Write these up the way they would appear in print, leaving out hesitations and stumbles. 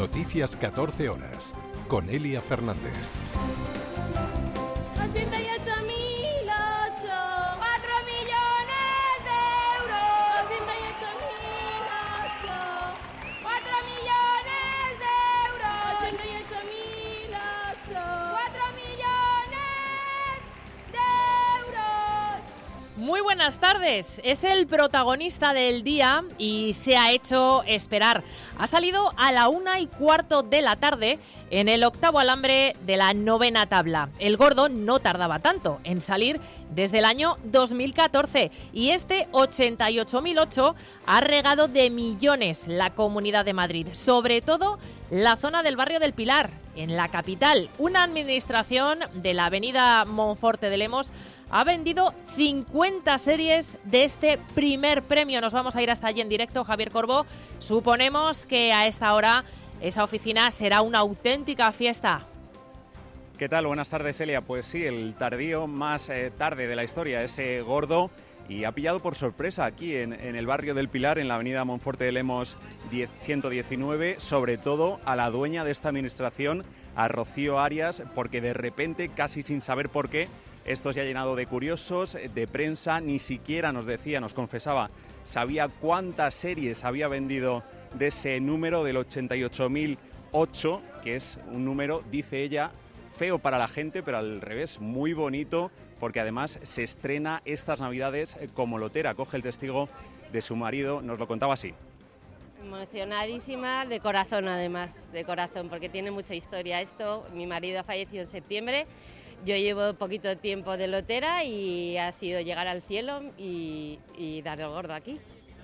Noticias 14 horas, con Elia Fernández. 88.008, 4 millones de euros. 88.008, 4 millones de euros. 88.008, 4 millones de euros. Muy buenas tardes, es el protagonista del día y se ha hecho esperar. Ha salido a la 1:15 de la tarde en el octavo alambre de la novena tabla. El gordo no tardaba tanto en salir desde el año 2014 y este 88.008 ha regado de millones la Comunidad de Madrid, sobre todo la zona del barrio del Pilar, en la capital. Una administración de la avenida Monforte de Lemos ha vendido 50 series de este primer premio. Nos vamos a ir hasta allí en directo, Javier Corbó. Suponemos que a esta hora esa oficina será una auténtica fiesta. ¿Qué tal? Buenas tardes, Elia. Pues sí, el tardío más tarde de la historia, ese gordo, y ha pillado por sorpresa aquí en el barrio del Pilar, en la avenida Monforte de Lemos 119, sobre todo a la dueña de esta administración, a Rocío Arias, porque de repente, casi sin saber por qué, esto se ha llenado de curiosos, de prensa, ni siquiera nos confesaba, sabía cuántas series había vendido de ese número del 88.008, que es un número, dice ella, feo para la gente, pero al revés, muy bonito, porque además se estrena estas Navidades como lotera. Coge el testigo de su marido, nos lo contaba así. Emocionadísima, de corazón además, de corazón, porque tiene mucha historia esto. Mi marido ha fallecido en septiembre. Yo llevo poquito tiempo de lotera y ha sido llegar al cielo y dar el gordo aquí.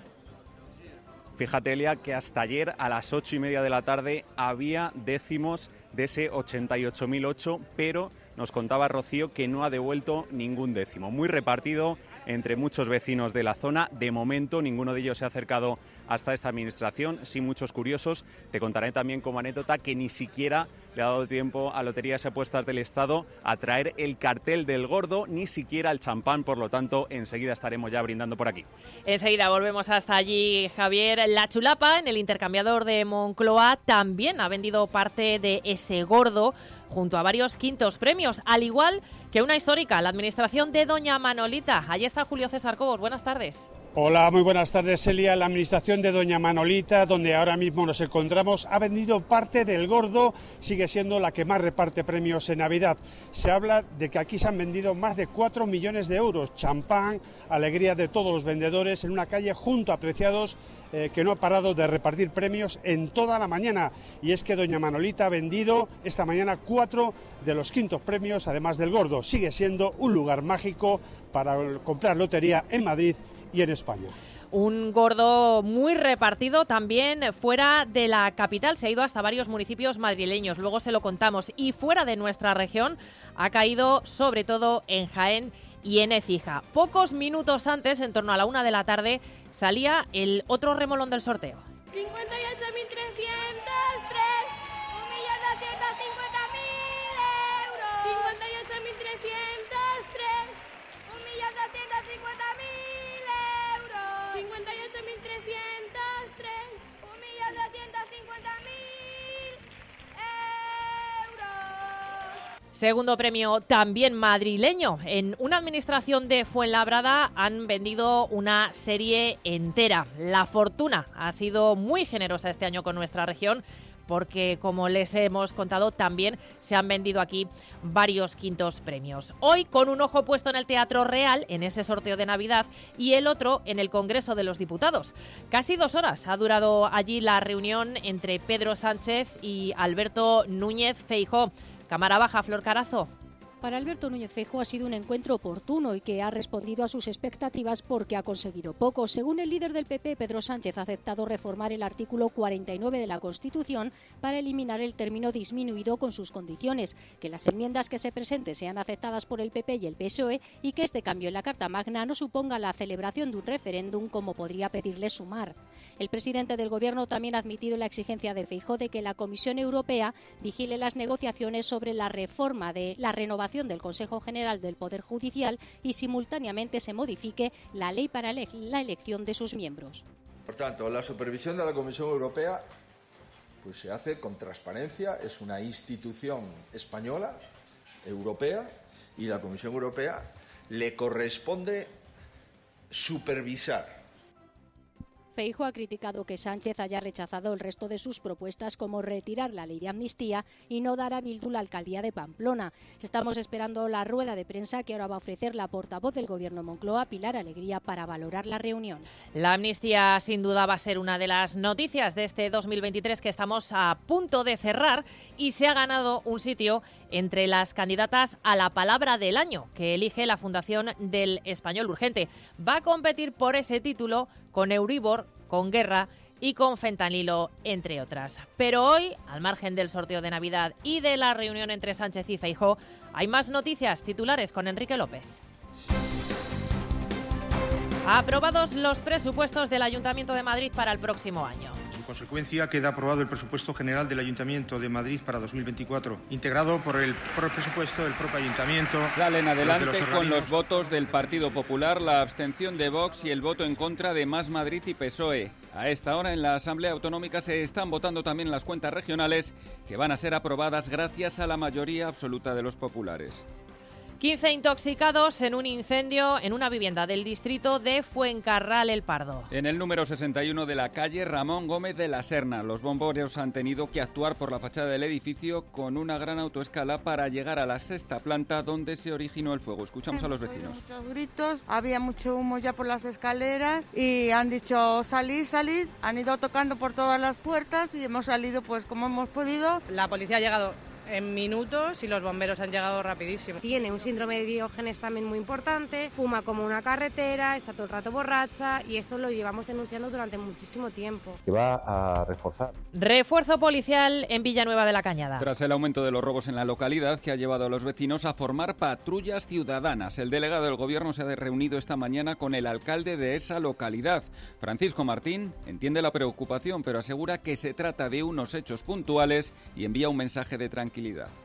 Fíjate, Elia, que hasta ayer a las 8:30 de la tarde había décimos de ese 88.008, pero nos contaba Rocío que no ha devuelto ningún décimo. Muy repartido entre muchos vecinos de la zona. De momento ninguno de ellos se ha acercado hasta esta administración, sí muchos curiosos. Te contaré también como anécdota que ni siquiera le ha dado tiempo a Loterías y Apuestas del Estado a traer el cartel del gordo, ni siquiera el champán, por lo tanto enseguida estaremos ya brindando por aquí. Enseguida volvemos hasta allí, Javier. La Chulapa, en el intercambiador de Moncloa, también ha vendido parte de ese gordo junto a varios quintos premios, al igual que una histórica, la administración de Doña Manolita. Allí está Julio César Cobos, buenas tardes. Hola, muy buenas tardes, Elia. La administración de Doña Manolita, donde ahora mismo nos encontramos, ha vendido parte del gordo, sigue siendo la que más reparte premios en Navidad. Se habla de que aquí se han vendido más de 4 millones de euros, champán, alegría de todos los vendedores en una calle junto a Preciados, que no ha parado de repartir premios en toda la mañana. Y es que Doña Manolita ha vendido esta mañana 4 de los quintos premios, además del gordo. Sigue siendo un lugar mágico para comprar lotería en Madrid y en España. Un gordo muy repartido también fuera de la capital, se ha ido hasta varios municipios madrileños, luego se lo contamos, y fuera de nuestra región ha caído sobre todo en Jaén y en Écija. Pocos minutos antes, en torno a la 1 de la tarde, salía el otro remolón del sorteo. 58.303, 1.250.000 euros. 58.303, 1.250.000 euros. 58.303, 1.250.000 euros. Segundo premio también madrileño. En una administración de Fuenlabrada han vendido una serie entera. La fortuna ha sido muy generosa este año con nuestra región, porque, como les hemos contado, también se han vendido aquí varios quintos premios. Hoy, con un ojo puesto en el Teatro Real, en ese sorteo de Navidad, y el otro en el Congreso de los Diputados. Casi 2 horas ha durado allí la reunión entre Pedro Sánchez y Alberto Núñez Feijóo. Cámara baja, Flor Carazo. Para Alberto Núñez Feijóo ha sido un encuentro oportuno y que ha respondido a sus expectativas porque ha conseguido poco. Según el líder del PP, Pedro Sánchez ha aceptado reformar el artículo 49 de la Constitución para eliminar el término disminuido con sus condiciones, que las enmiendas que se presenten sean aceptadas por el PP y el PSOE y que este cambio en la Carta Magna no suponga la celebración de un referéndum como podría pedirle Sumar. El presidente del Gobierno también ha admitido la exigencia de Feijóo de que la Comisión Europea vigile las negociaciones sobre la reforma de la renovación del Consejo General del Poder Judicial y simultáneamente se modifique la ley para la elección de sus miembros. Por tanto, la supervisión de la Comisión Europea Pues se hace con transparencia, es una institución española, europea, y la Comisión Europea le corresponde supervisar. Feijóo ha criticado que Sánchez haya rechazado el resto de sus propuestas, como retirar la ley de amnistía y no dar a Bildu la alcaldía de Pamplona. Estamos esperando la rueda de prensa que ahora va a ofrecer la portavoz del Gobierno Moncloa, Pilar Alegría, para valorar la reunión. La amnistía sin duda va a ser una de las noticias de este 2023 que estamos a punto de cerrar, y se ha ganado un sitio entre las candidatas a la palabra del año que elige la Fundación del Español Urgente. Va a competir por ese título con Euribor, con Guerra y con Fentanilo, entre otras. Pero hoy, al margen del sorteo de Navidad y de la reunión entre Sánchez y Feijóo, hay más noticias. Titulares con Enrique López. Aprobados los presupuestos del Ayuntamiento de Madrid para el próximo año. En consecuencia, queda aprobado el presupuesto general del Ayuntamiento de Madrid para 2024, integrado por el presupuesto del propio Ayuntamiento. Salen adelante con los votos del Partido Popular, la abstención de Vox y el voto en contra de Más Madrid y PSOE. A esta hora en la Asamblea Autonómica se están votando también las cuentas regionales, que van a ser aprobadas gracias a la mayoría absoluta de los populares. 15 intoxicados en un incendio en una vivienda del distrito de Fuencarral El Pardo. En el número 61 de la calle Ramón Gómez de la Serna, los bomberos han tenido que actuar por la fachada del edificio con una gran autoescala para llegar a la 6ª planta donde se originó el fuego. Escuchamos a los vecinos. Muchos gritos, había mucho humo ya por las escaleras y han dicho salid, salid. Han ido tocando por todas las puertas y hemos salido pues como hemos podido. La policía ha llegado en minutos y los bomberos han llegado rapidísimo. Tiene un síndrome de Diógenes también muy importante, fuma como una carretera, está todo el rato borracha, y esto lo llevamos denunciando durante muchísimo tiempo. Que va a reforzar. Refuerzo policial en Villanueva de la Cañada. Tras el aumento de los robos en la localidad, que ha llevado a los vecinos a formar patrullas ciudadanas, el delegado del Gobierno se ha reunido esta mañana con el alcalde de esa localidad. Francisco Martín entiende la preocupación, pero asegura que se trata de unos hechos puntuales y envía un mensaje de tranquilidad.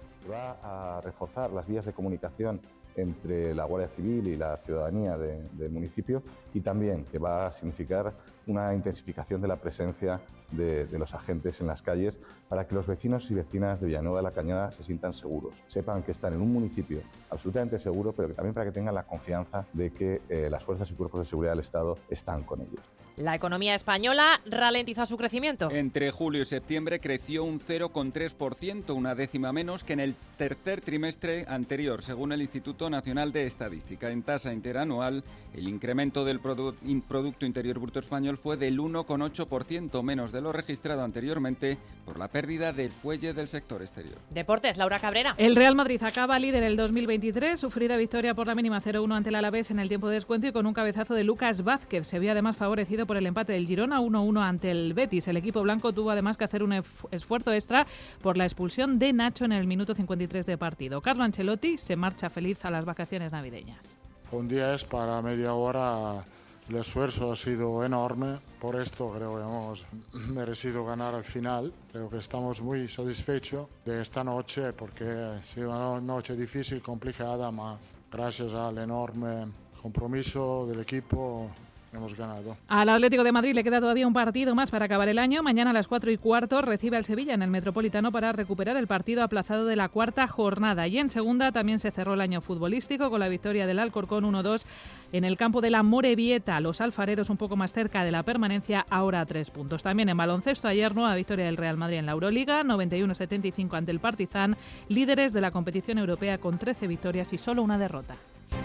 Va a reforzar las vías de comunicación entre la Guardia Civil y la ciudadanía del municipio, y también que va a significar una intensificación de la presencia de los agentes en las calles para que los vecinos y vecinas de Villanueva de la Cañada se sientan seguros, sepan que están en un municipio absolutamente seguro, pero que también para que tengan la confianza de que las fuerzas y cuerpos de seguridad del Estado están con ellos. La economía española ralentiza su crecimiento. Entre julio y septiembre creció un 0,3%, una décima menos que en el tercer trimestre anterior, según el Instituto Nacional de Estadística. En tasa interanual, el incremento del Producto Interior Bruto español fue del 1,8%, menos de lo registrado anteriormente por la pérdida del fuelle del sector exterior. Deportes, Laura Cabrera. El Real Madrid acaba líder el 2023, sufrida victoria por la mínima 0-1 ante el Alavés en el tiempo de descuento y con un cabezazo de Lucas Vázquez. Se vio además favorecido por el empate del Girona 1-1 ante el Betis. El equipo blanco tuvo además que hacer un esfuerzo extra por la expulsión de Nacho en el minuto 53 de partido. Carlo Ancelotti se marcha feliz a las vacaciones navideñas. Un día es para media hora. El esfuerzo ha sido enorme, por esto creo que hemos merecido ganar al final. Creo que estamos muy satisfechos de esta noche porque ha sido una noche difícil, complicada, pero gracias al enorme compromiso del equipo hemos ganado. Al Atlético de Madrid le queda todavía un partido más para acabar el año. Mañana a las 4:15 recibe al Sevilla en el Metropolitano para recuperar el partido aplazado de la cuarta jornada. Y en segunda también se cerró el año futbolístico con la victoria del Alcorcón 1-2 en el campo de la Morevieta. Los alfareros un poco más cerca de la permanencia, ahora a 3 puntos. También en baloncesto ayer nueva victoria del Real Madrid en la Euroliga, 91-75 ante el Partizan, líderes de la competición europea con 13 victorias y solo una derrota.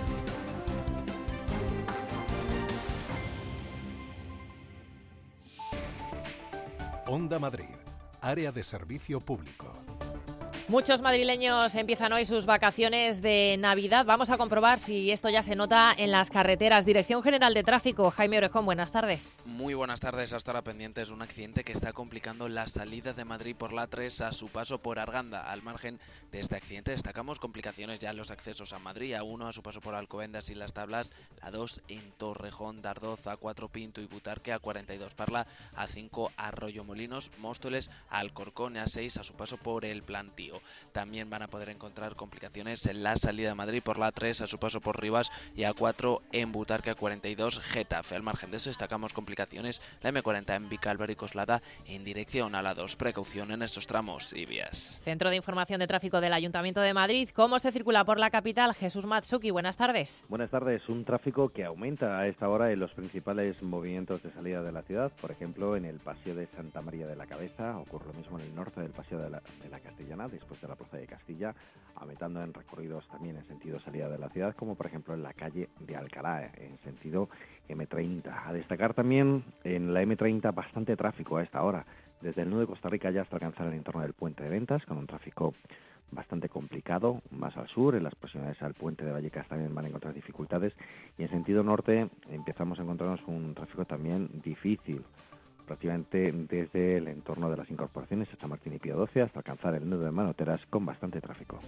Onda Madrid, área de servicio público. Muchos madrileños empiezan hoy sus vacaciones de Navidad. Vamos a comprobar si esto ya se nota en las carreteras. Dirección General de Tráfico, Jaime Orejón, buenas tardes. Muy buenas tardes. Hasta ahora pendientes de un accidente que está complicando la salida de Madrid por la 3 a su paso por Arganda. Al margen de este accidente destacamos complicaciones ya en los accesos a Madrid, A1 a su paso por Alcobendas y Las Tablas, la 2 en Torrejón, Dardoz, A4 Pinto y Butarque, A42 Parla, A5 Arroyo Molinos, Móstoles, Alcorcón, A6 a su paso por El Plantío. lado. También van a poder encontrar complicaciones en la salida de Madrid por la A3 a su paso por Rivas y A4 en Butarque, A42 Getafe. Al margen de eso destacamos complicaciones la M40 en Vicálvaro y Coslada en dirección a la 2. Precaución en estos tramos y vías. Centro de Información de Tráfico del Ayuntamiento de Madrid. ¿Cómo se circula por la capital? Jesús Matsuki, buenas tardes. Buenas tardes. Un tráfico que aumenta a esta hora en los principales movimientos de salida de la ciudad. Por ejemplo, en el Paseo de Santa María de la Cabeza. Ocurre lo mismo en el norte del Paseo de la Castellana, después de la Plaza de Castilla, aumentando en recorridos también en sentido salida de la ciudad, como por ejemplo en la calle de Alcalá, en sentido M30. A destacar también en la M30 bastante tráfico a esta hora, desde el nudo de Costa Rica ya hasta alcanzar el entorno del Puente de Ventas, con un tráfico bastante complicado. Más al sur, en las proximidades al Puente de Vallecas también van a encontrar dificultades, y en sentido norte empezamos a encontrarnos con un tráfico también difícil, prácticamente desde el entorno de las incorporaciones hasta Martín y Pío XII, hasta alcanzar el nudo de Manoteras, con bastante tráfico.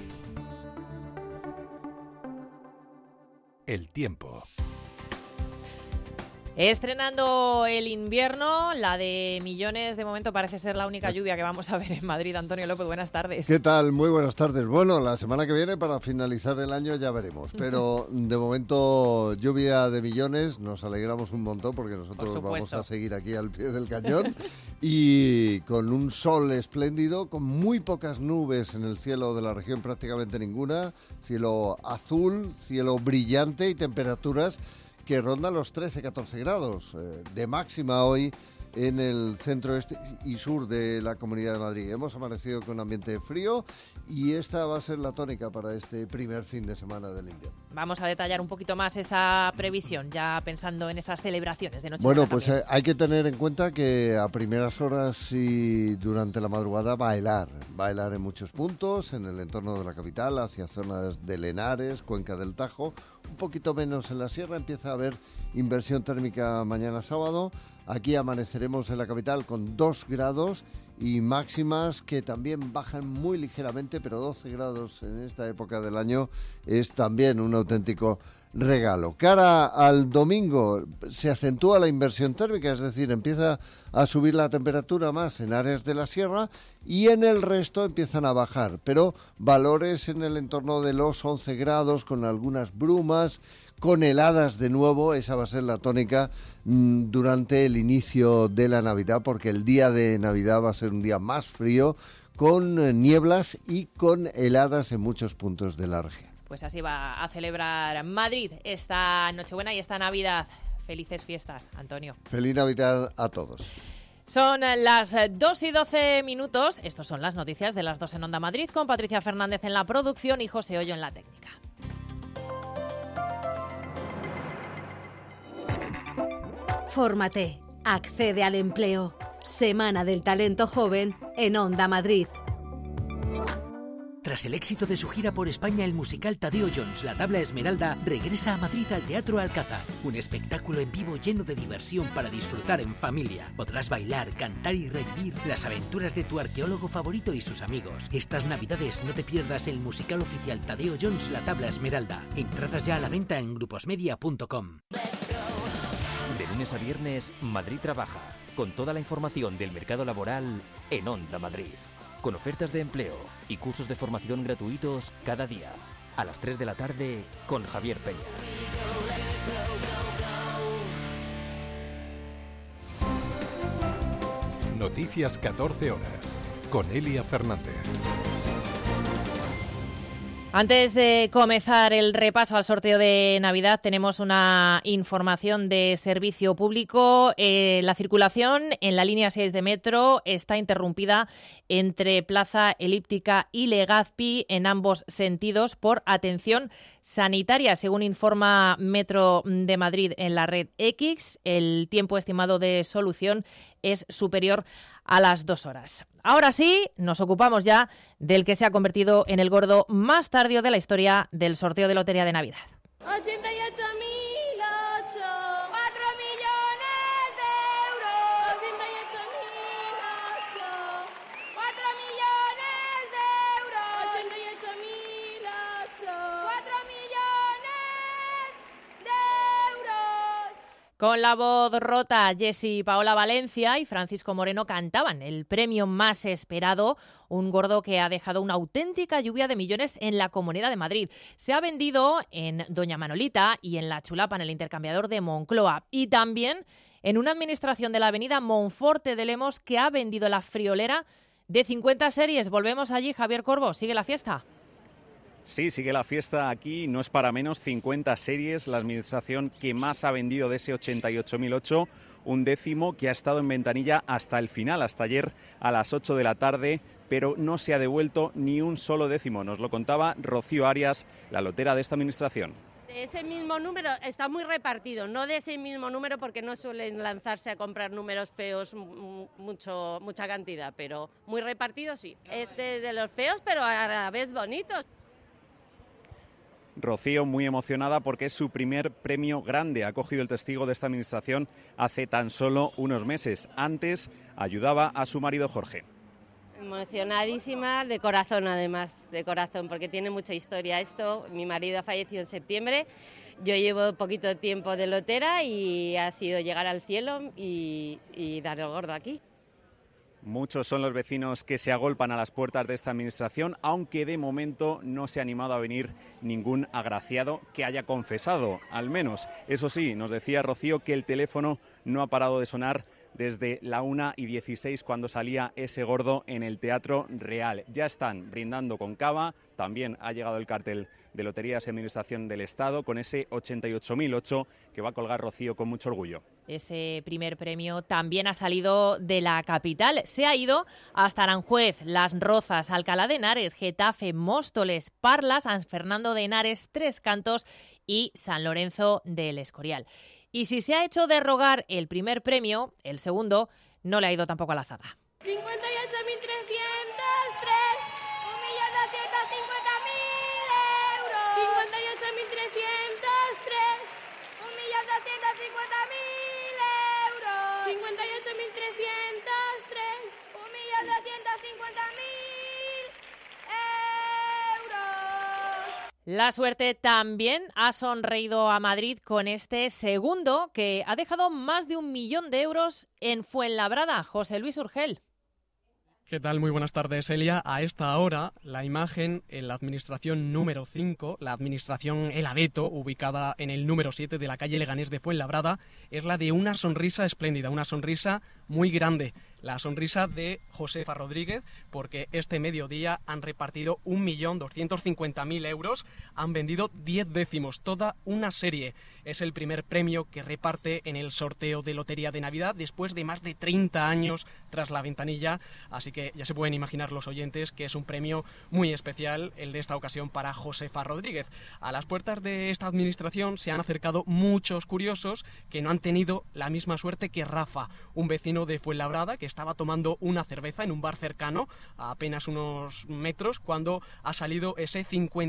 El tiempo. Estrenando el invierno, la de millones, de momento parece ser la única lluvia que vamos a ver en Madrid. Antonio López, buenas tardes. ¿Qué tal? Muy buenas tardes. Bueno, la semana que viene, para finalizar el año, ya veremos. Pero de momento, lluvia de millones, nos alegramos un montón porque nosotros vamos a seguir aquí al pie del cañón. Y con un sol espléndido, con muy pocas nubes en el cielo de la región, prácticamente ninguna. Cielo azul, cielo brillante y temperaturas que rondan los 13-14 grados de máxima hoy en el centro este y sur de la Comunidad de Madrid. Hemos amanecido con ambiente frío y esta va a ser la tónica para este primer fin de semana del invierno. Vamos a detallar un poquito más esa previsión, ya pensando en esas celebraciones de Nochebuena. Bueno, pues hay que tener en cuenta que a primeras horas y durante la madrugada bailar en muchos puntos, en el entorno de la capital, hacia zonas de Lenares, Cuenca del Tajo, un poquito menos en la sierra. Empieza a haber inversión térmica mañana sábado. Aquí amaneceremos en la capital con 2 grados y máximas que también bajan muy ligeramente, pero 12 grados en esta época del año es también un auténtico regalo. Cara al domingo se acentúa la inversión térmica, es decir, empieza a subir la temperatura más en áreas de la sierra y en el resto empiezan a bajar, pero valores en el entorno de los 11 grados con algunas brumas, con heladas de nuevo. Esa va a ser la tónica durante el inicio de la Navidad, porque el día de Navidad va a ser un día más frío, con nieblas y con heladas en muchos puntos de la región. Pues así va a celebrar Madrid esta Nochebuena y esta Navidad. Felices fiestas, Antonio. Feliz Navidad a todos. Son las 2:12. Estas son las noticias de las 2 en Onda Madrid, con Patricia Fernández en la producción y José Hoyo en la técnica. Fórmate, accede al empleo. Semana del Talento Joven en Onda Madrid. Tras el éxito de su gira por España, el musical Tadeo Jones, La Tabla Esmeralda, regresa a Madrid al Teatro Alcázar. Un espectáculo en vivo lleno de diversión para disfrutar en familia. Podrás bailar, cantar y revivir las aventuras de tu arqueólogo favorito y sus amigos. Estas Navidades no te pierdas el musical oficial Tadeo Jones, La Tabla Esmeralda. Entradas ya a la venta en gruposmedia.com. De lunes a viernes, Madrid Trabaja, con toda la información del mercado laboral en Onda Madrid. Con ofertas de empleo y cursos de formación gratuitos cada día. A las 3 de la tarde con Javier Peña. Noticias 14 horas con Elia Fernández. Antes de comenzar el repaso al sorteo de Navidad, tenemos una información de servicio público. La circulación en la línea 6 de metro está interrumpida entre Plaza Elíptica y Legazpi en ambos sentidos por atención sanitaria. Según informa Metro de Madrid en la red X, el tiempo estimado de solución es superior a las 2 horas. Ahora sí, nos ocupamos ya del que se ha convertido en el gordo más tardío de la historia del sorteo de Lotería de Navidad. 88.008, 4 millones de euros. 88.008, 4 millones de euros. 88.008, 4 millones de euros. Con la voz rota, Jessie Paola Valencia y Francisco Moreno cantaban el premio más esperado, un gordo que ha dejado una auténtica lluvia de millones en la Comunidad de Madrid. Se ha vendido en Doña Manolita y en La Chulapa, en el intercambiador de Moncloa, y también en una administración de la avenida Monforte de Lemos que ha vendido la friolera de 50 series. Volvemos allí, Javier Corbo, ¿sigue la fiesta? Sí, sigue la fiesta aquí, no es para menos, 50 series, la administración que más ha vendido de ese 88.008, un décimo que ha estado en ventanilla hasta el final, hasta ayer a las 8 de la tarde, pero no se ha devuelto ni un solo décimo. Nos lo contaba Rocío Arias, la lotera de esta administración. De ese mismo número está muy repartido, no de ese mismo número porque no suelen lanzarse a comprar números feos mucha cantidad, pero muy repartido sí. De los feos, pero a la vez bonitos. Rocío muy emocionada porque es su primer premio grande. Ha cogido el testigo de esta administración hace tan solo unos meses. Antes ayudaba a su marido Jorge. Emocionadísima, de corazón además, de corazón, porque tiene mucha historia esto. Mi marido ha fallecido en septiembre, yo llevo poquito tiempo de lotera y ha sido llegar al cielo y dar el gordo aquí. Muchos son los vecinos que se agolpan a las puertas de esta administración, aunque de momento no se ha animado a venir ningún agraciado que haya confesado, al menos. Eso sí, nos decía Rocío que el teléfono no ha parado de sonar desde la 1:16 cuando salía ese gordo en el Teatro Real. Ya están brindando con cava, también ha llegado el cartel de Loterías y Administración del Estado con ese 88.008 que va a colgar Rocío con mucho orgullo. Ese primer premio también ha salido de la capital. Se ha ido hasta Aranjuez, Las Rozas, Alcalá de Henares, Getafe, Móstoles, Parla, San Fernando de Henares, Tres Cantos y San Lorenzo del Escorial. Y si se ha hecho de rogar el primer premio, el segundo no le ha ido tampoco a la zaga. 58.303, 1.250.000 euros. 58.303, 1.250.000 euros. 58.303, 1.250.000 euros. La suerte también ha sonreído a Madrid con este segundo que ha dejado más de 1 millón de euros en Fuenlabrada. José Luis Urgel. ¿Qué tal? Muy buenas tardes, Elia. A esta hora, la imagen en la administración número 5, la administración El Abeto, ubicada en el número 7 de la calle Leganés de Fuenlabrada, es la de una sonrisa espléndida, una sonrisa muy grande. La sonrisa de Josefa Rodríguez, porque este mediodía han repartido 1.250.000 euros, han vendido 10 décimos, toda una serie. Es el primer premio que reparte en el sorteo de Lotería de Navidad después de más de 30 años tras la ventanilla, así que ya se pueden imaginar los oyentes que es un premio muy especial el de esta ocasión para Josefa Rodríguez. A las puertas de esta administración se han acercado muchos curiosos que no han tenido la misma suerte que Rafa, un vecino de Fuenlabrada que estaba tomando una cerveza en un bar cercano a apenas unos metros cuando ha salido ese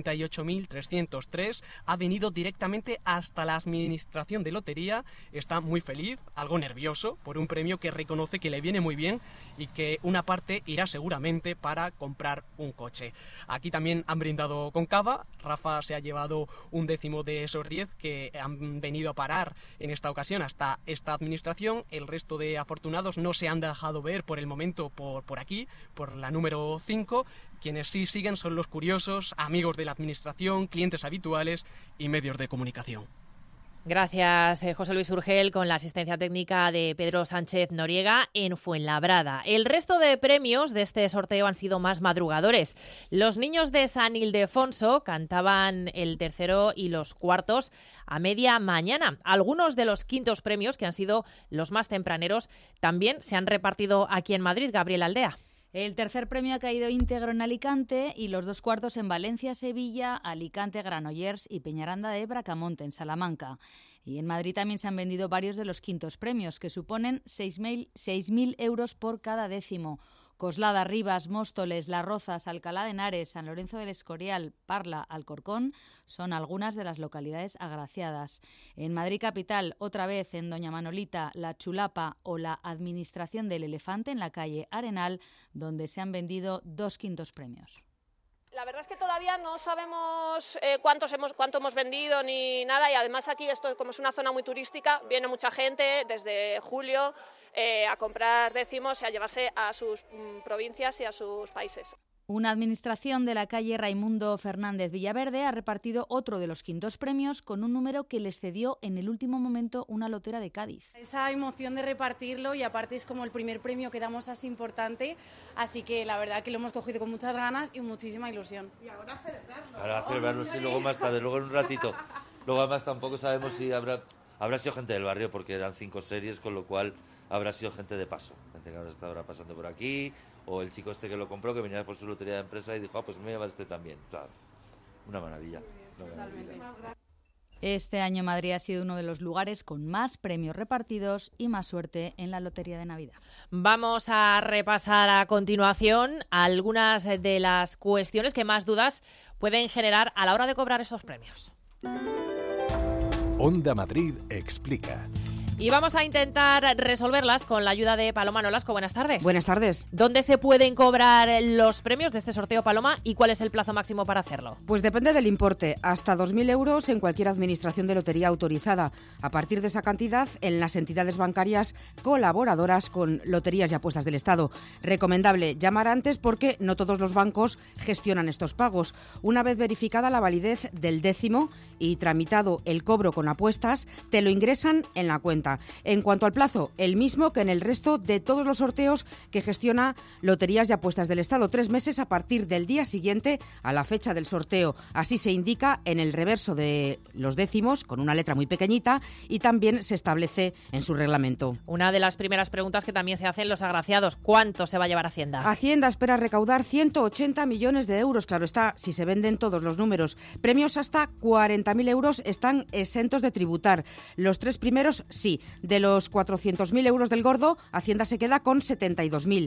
58.303, ha venido directamente hasta la administración de lotería, está muy feliz, algo nervioso por un premio que reconoce que le viene muy bien y que una parte irá seguramente para comprar un coche. Aquí también han brindado con cava, Rafa se ha llevado 1 décimo de esos 10 que han venido a parar en esta ocasión hasta esta administración, el resto de afortunados no se han dejado ver por el momento por aquí, por la número 5. Quienes sí siguen son los curiosos, amigos de la administración, clientes habituales y medios de comunicación. Gracias, José Luis Urgel, con la asistencia técnica de Pedro Sánchez Noriega en Fuenlabrada. El resto de premios de este sorteo han sido más madrugadores. Los niños de San Ildefonso cantaban el tercero y los cuartos a media mañana. Algunos de los quintos premios, que han sido los más tempraneros, también se han repartido aquí en Madrid. Gabriel Aldea. El tercer premio ha caído íntegro en Alicante y los 2 cuartos en Valencia, Sevilla, Alicante, Granollers y Peñaranda de Bracamonte, en Salamanca. Y en Madrid también se han vendido varios de los quintos premios, que suponen 6.000 euros por cada décimo. Coslada, Rivas, Móstoles, Las Rozas, Alcalá de Henares, San Lorenzo del Escorial, Parla, Alcorcón son algunas de las localidades agraciadas. En Madrid capital, otra vez en Doña Manolita, La Chulapa o la Administración del Elefante en la calle Arenal, donde se han vendido 2 quintos premios. La La verdad es que todavía no sabemos cuánto hemos vendido ni nada, y además aquí esto, como es una zona muy turística, viene mucha gente desde julio a comprar décimos y a llevarse a sus provincias y a sus países. Una administración de la calle Raimundo Fernández Villaverde ha repartido otro de los quintos premios con un número que les cedió en el último momento una lotera de Cádiz. Esa emoción de repartirlo, y aparte es como el primer premio que damos así importante, así que la verdad que lo hemos cogido con muchas ganas y muchísima ilusión. Y ahora celebrarlo. Ahora celebrarlo, sí, luego más tarde, luego en un ratito. Luego además tampoco sabemos si habrá sido gente del barrio, porque eran 5 series, con lo cual habrá sido gente de paso, gente que ahora pasando por aquí, o el chico este que lo compró, que venía por su lotería de empresa y dijo, pues me voy a llevar este también. O sea, una maravilla. Este año Madrid ha sido uno de los lugares con más premios repartidos y más suerte en la Lotería de Navidad. Vamos a repasar a continuación algunas de las cuestiones que más dudas pueden generar a la hora de cobrar esos premios. Onda Madrid explica. Y vamos a intentar resolverlas con la ayuda de Paloma Nolasco. Buenas tardes. Buenas tardes. ¿Dónde se pueden cobrar los premios de este sorteo, Paloma, y cuál es el plazo máximo para hacerlo? Pues depende del importe. Hasta 2.000 euros en cualquier administración de lotería autorizada. A partir de esa cantidad, en las entidades bancarias colaboradoras con Loterías y Apuestas del Estado. Recomendable llamar antes porque no todos los bancos gestionan estos pagos. Una vez verificada la validez del décimo y tramitado el cobro con apuestas, te lo ingresan en la cuenta. En cuanto al plazo, el mismo que en el resto de todos los sorteos que gestiona Loterías y Apuestas del Estado. 3 meses a partir del día siguiente a la fecha del sorteo. Así se indica en el reverso de los décimos, con una letra muy pequeñita, y también se establece en su reglamento. Una de las primeras preguntas que también se hacen los agraciados: ¿cuánto se va a llevar Hacienda? Hacienda espera recaudar 180 millones de euros, claro está, si se venden todos los números. Premios hasta 40.000 euros están exentos de tributar. Los 3 primeros sí. De los 400.000 euros del gordo, Hacienda se queda con 72.000,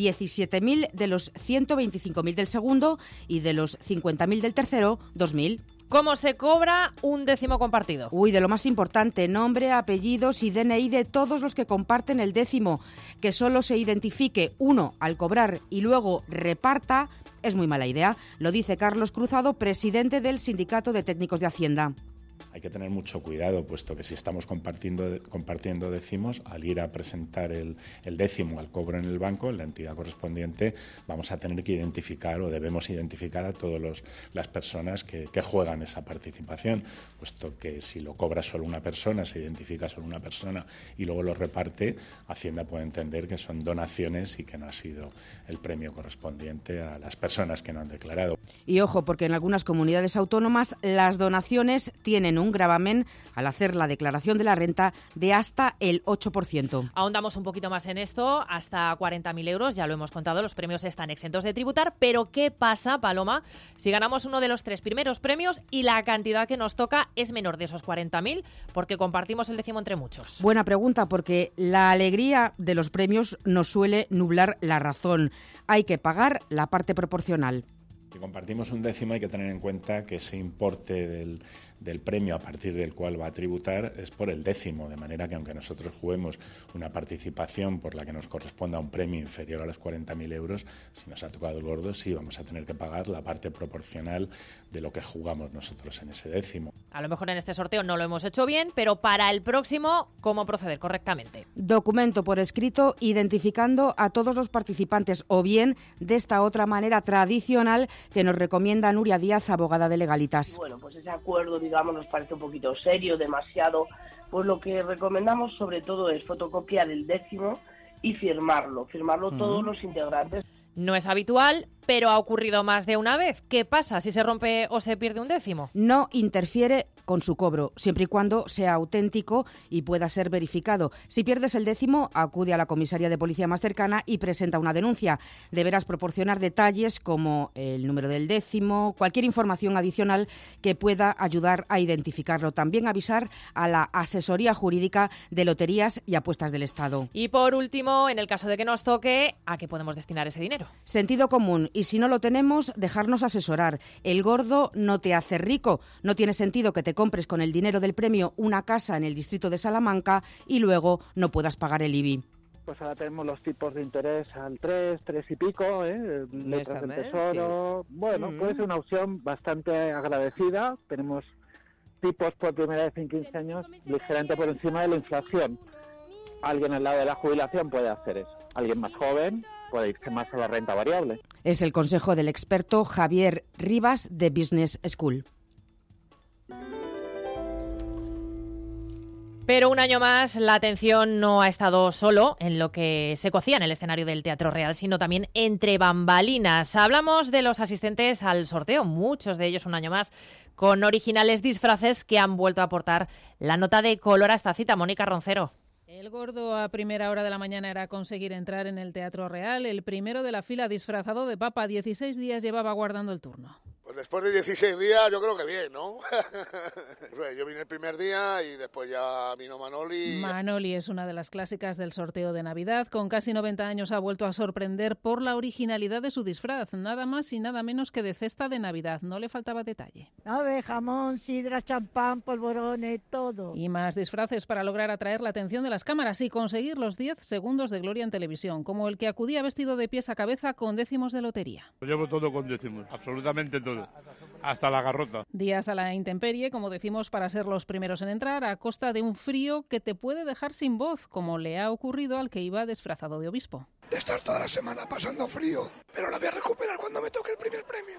17.000 de los 125.000 del segundo y de los 50.000 del tercero, 2.000. ¿Cómo se cobra un décimo compartido? De lo más importante, nombre, apellidos y DNI de todos los que comparten el décimo. Que solo se identifique uno al cobrar y luego reparta es muy mala idea. Lo dice Carlos Cruzado, presidente del Sindicato de Técnicos de Hacienda. Hay que tener mucho cuidado, puesto que si estamos compartiendo décimos, al ir a presentar el décimo al cobro en el banco, en la entidad correspondiente, vamos a tener que identificar o debemos identificar a todas las personas que juegan esa participación, puesto que si lo cobra solo una persona, se identifica solo una persona y luego lo reparte, Hacienda puede entender que son donaciones y que no ha sido el premio correspondiente a las personas que no han declarado. Y ojo, porque en algunas comunidades autónomas las donaciones tienen un gravamen al hacer la declaración de la renta de hasta el 8%. Ahondamos un poquito más en esto, hasta 40.000 euros, ya lo hemos contado, los premios están exentos de tributar, pero ¿qué pasa, Paloma, si ganamos uno de los 3 primeros premios y la cantidad que nos toca es menor de esos 40.000 porque compartimos el décimo entre muchos? Buena pregunta, porque la alegría de los premios nos suele nublar la razón. Hay que pagar la parte proporcional. Si compartimos un décimo hay que tener en cuenta que ese importe del premio a partir del cual va a tributar es por el décimo, de manera que aunque nosotros juguemos una participación por la que nos corresponda un premio inferior a los 40.000 euros, si nos ha tocado el gordo, sí vamos a tener que pagar la parte proporcional de lo que jugamos nosotros en ese décimo. A lo mejor en este sorteo no lo hemos hecho bien, pero para el próximo, ¿cómo proceder correctamente? Documento por escrito identificando a todos los participantes, o bien de esta otra manera tradicional que nos recomienda Nuria Díaz, abogada de Legalitas. Bueno, pues ese acuerdo, digamos, nos parece un poquito serio, demasiado. Pues lo que recomendamos sobre todo es fotocopiar el décimo y firmarlo todos los integrantes. No es habitual, pero ha ocurrido más de una vez. ¿Qué pasa si se rompe o se pierde un décimo? No interfiere con su cobro, siempre y cuando sea auténtico y pueda ser verificado. Si pierdes el décimo, acude a la comisaría de policía más cercana y presenta una denuncia. Deberás proporcionar detalles como el número del décimo, cualquier información adicional que pueda ayudar a identificarlo. También avisar a la Asesoría Jurídica de Loterías y Apuestas del Estado. Y por último, en el caso de que nos toque, ¿a qué podemos destinar ese dinero? Sentido común, y si no lo tenemos, dejarnos asesorar. El gordo no te hace rico. No tiene sentido que te compres con el dinero del premio una casa en el distrito de Salamanca y luego no puedas pagar el IBI. Pues ahora tenemos los tipos de interés al 3 y pico, letras del tesoro. Sí. Bueno, puede ser una opción bastante agradecida. Tenemos tipos por primera vez en 15 años ligeramente por encima de la inflación. Alguien al lado de la jubilación puede hacer eso. Alguien más joven puede irse más a la renta variable. Es el consejo del experto Javier Rivas de Business School. Pero un año más la atención no ha estado solo en lo que se cocía en el escenario del Teatro Real, sino también entre bambalinas. Hablamos de los asistentes al sorteo, muchos de ellos un año más, con originales disfraces que han vuelto a aportar la nota de color a esta cita. Mónica Roncero. El gordo a primera hora de la mañana era conseguir entrar en el Teatro Real. El primero de la fila, disfrazado de papa, 16 días llevaba guardando el turno. Pues después de 16 días yo creo que bien, ¿no? Yo vine el primer día y después ya vino Manoli. Manoli es una de las clásicas del sorteo de Navidad. Con casi 90 años ha vuelto a sorprender por la originalidad de su disfraz. Nada más y nada menos que de cesta de Navidad. No le faltaba detalle. Ave, jamón, sidra, champán, polvorones, todo. Y más disfraces para lograr atraer la atención de las cámaras y conseguir los 10 segundos de gloria en televisión, como el que acudía vestido de pies a cabeza con décimos de lotería. Lo llevo todo con décimos, absolutamente todo. Hasta la garrota. Días a la intemperie, como decimos, para ser los primeros en entrar, a costa de un frío que te puede dejar sin voz, como le ha ocurrido al que iba disfrazado de obispo. De estar toda la semana pasando frío, pero la voy a recuperar cuando me toque el primer premio.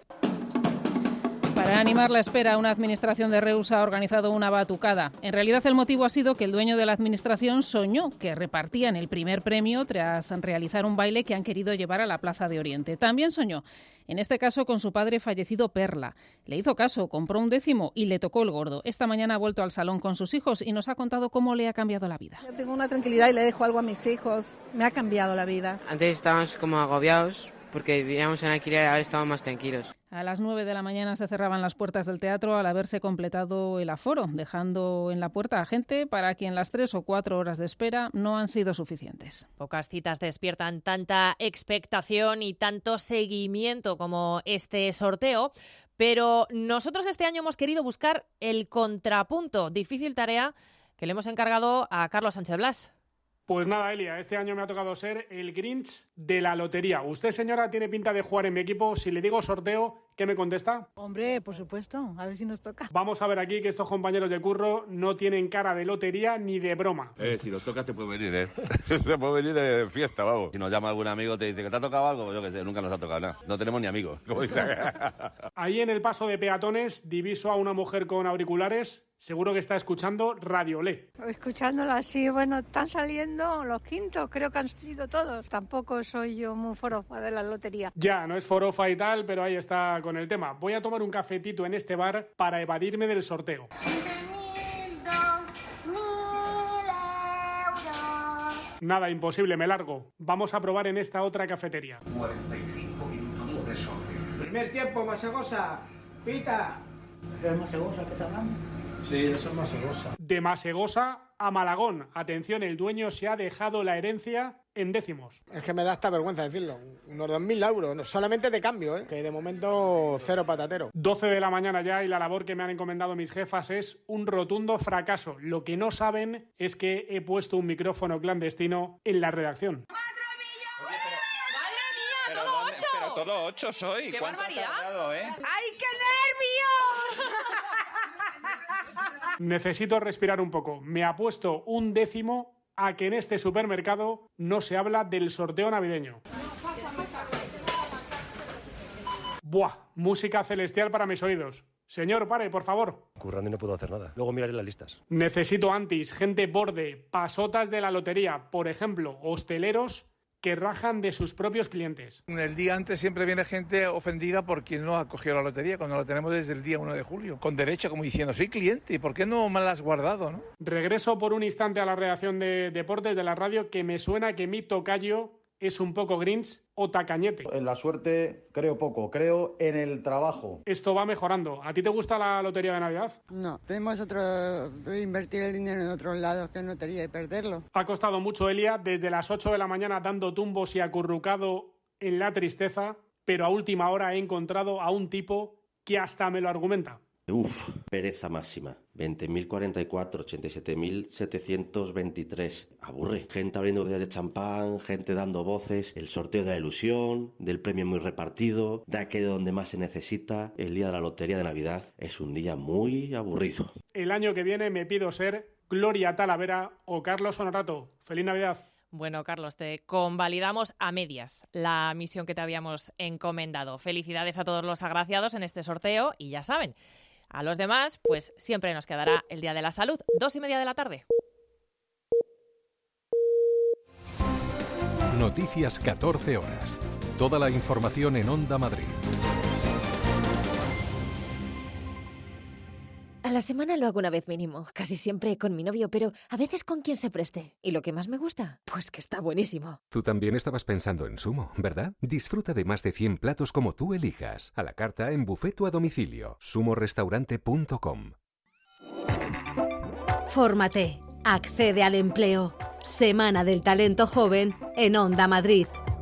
Para animar la espera, una administración de Reus ha organizado una batucada. En realidad el motivo ha sido que el dueño de la administración soñó que repartían el primer premio tras realizar un baile que han querido llevar a la Plaza de Oriente. También soñó, en este caso con su padre fallecido Perla. Le hizo caso, compró un décimo y le tocó el gordo. Esta mañana ha vuelto al salón con sus hijos y nos ha contado cómo le ha cambiado la vida. Yo tengo una tranquilidad y le dejo algo a mis hijos. Me ha cambiado la vida. Antes estábamos como agobiados porque vivíamos en alquiler, ahora estamos más tranquilos. A las 9 de la mañana se cerraban las puertas del teatro al haberse completado el aforo, dejando en la puerta a gente para quien las 3 o 4 horas de espera no han sido suficientes. Pocas citas despiertan tanta expectación y tanto seguimiento como este sorteo, pero nosotros este año hemos querido buscar el contrapunto. Difícil tarea que le hemos encargado a Carlos Sánchez Blas. Pues nada, Elia, este año me ha tocado ser el Grinch de la lotería. Usted, señora, tiene pinta de jugar en mi equipo. Si le digo sorteo, ¿qué me contesta? Hombre, por supuesto. A ver si nos toca. Vamos a ver aquí que estos compañeros de curro no tienen cara de lotería ni de broma. Si nos toca te puede venir, te puede venir de fiesta, vamos. Si nos llama algún amigo te dice que te ha tocado algo, pues yo qué sé, nunca nos ha tocado nada. No tenemos ni amigos, como dice. Ahí en el paso de peatones diviso a una mujer con auriculares. Seguro que está escuchando Radio Olé. Escuchándolo así, bueno, están saliendo los quintos, creo que han salido todos. Tampoco soy yo muy forofa de la lotería. Ya, no es forofa y tal, pero ahí está con el tema. Voy a tomar un cafetito en este bar para evadirme del sorteo. 1.000, 2.000 euros. Nada, imposible, me largo. Vamos a probar en esta otra cafetería. 45 minutos de sorteo. Primer tiempo, Masegosa. Pita. ¿Es Masegosa que está hablando? Sí, eso es Masegosa. De Masegosa a Malagón. Atención, el dueño se ha dejado la herencia en décimos. Es que me da esta vergüenza decirlo. Unos 2.000 euros, no, solamente de cambio, que de momento cero patatero. 12 de la mañana ya y la labor que me han encomendado mis jefas es un rotundo fracaso. Lo que no saben es que he puesto un micrófono clandestino en la redacción. Pero todo 8 soy. ¡Qué barbaridad! ¡Ay, qué nervios! Necesito respirar un poco. Me apuesto un décimo a que en este supermercado no se habla del sorteo navideño. ¡Buah! Música celestial para mis oídos. Señor, pare, por favor. Currando y no puedo hacer nada. Luego miraré las listas. Necesito antis, gente borde, pasotas de la lotería. Por ejemplo, hosteleros que rajan de sus propios clientes. El día antes siempre viene gente ofendida por quien no ha cogido la lotería, cuando lo tenemos desde el día 1 de julio. Con derecho, como diciendo, soy cliente, ¿por qué no me la has guardado, no? Regreso por un instante a la redacción de deportes de la radio, que me suena que mi tocayo es un poco Grinch o tacañete. En la suerte creo poco, creo en el trabajo. Esto va mejorando. ¿A ti te gusta la lotería de Navidad? No, tenemos invertir el dinero en otros lados que en lotería y perderlo. Ha costado mucho, Elia, desde las 8 de la mañana dando tumbos y acurrucado en la tristeza, pero a última hora he encontrado a un tipo que hasta me lo argumenta. Pereza máxima. 20.044, 87.723. Aburre. Gente abriendo botellas de champán, gente dando voces, el sorteo de la ilusión, del premio muy repartido, de aquello donde más se necesita. El día de la lotería de Navidad es un día muy aburrido. El año que viene me pido ser Gloria Talavera o Carlos Honorato. ¡Feliz Navidad! Bueno, Carlos, te convalidamos a medias la misión que te habíamos encomendado. Felicidades a todos los agraciados en este sorteo y ya saben, a los demás, pues siempre nos quedará el Día de la Salud, 2:30 de la tarde. Noticias 14 horas. Toda la información en Onda Madrid. A la semana lo hago una vez mínimo, casi siempre con mi novio, pero a veces con quien se preste. ¿Y lo que más me gusta? Pues que está buenísimo. Tú también estabas pensando en Sumo, ¿verdad? Disfruta de más de 100 platos como tú elijas. A la carta en buffet o a domicilio. sumorestaurante.com. Fórmate. Accede al empleo. Semana del Talento Joven en Onda Madrid.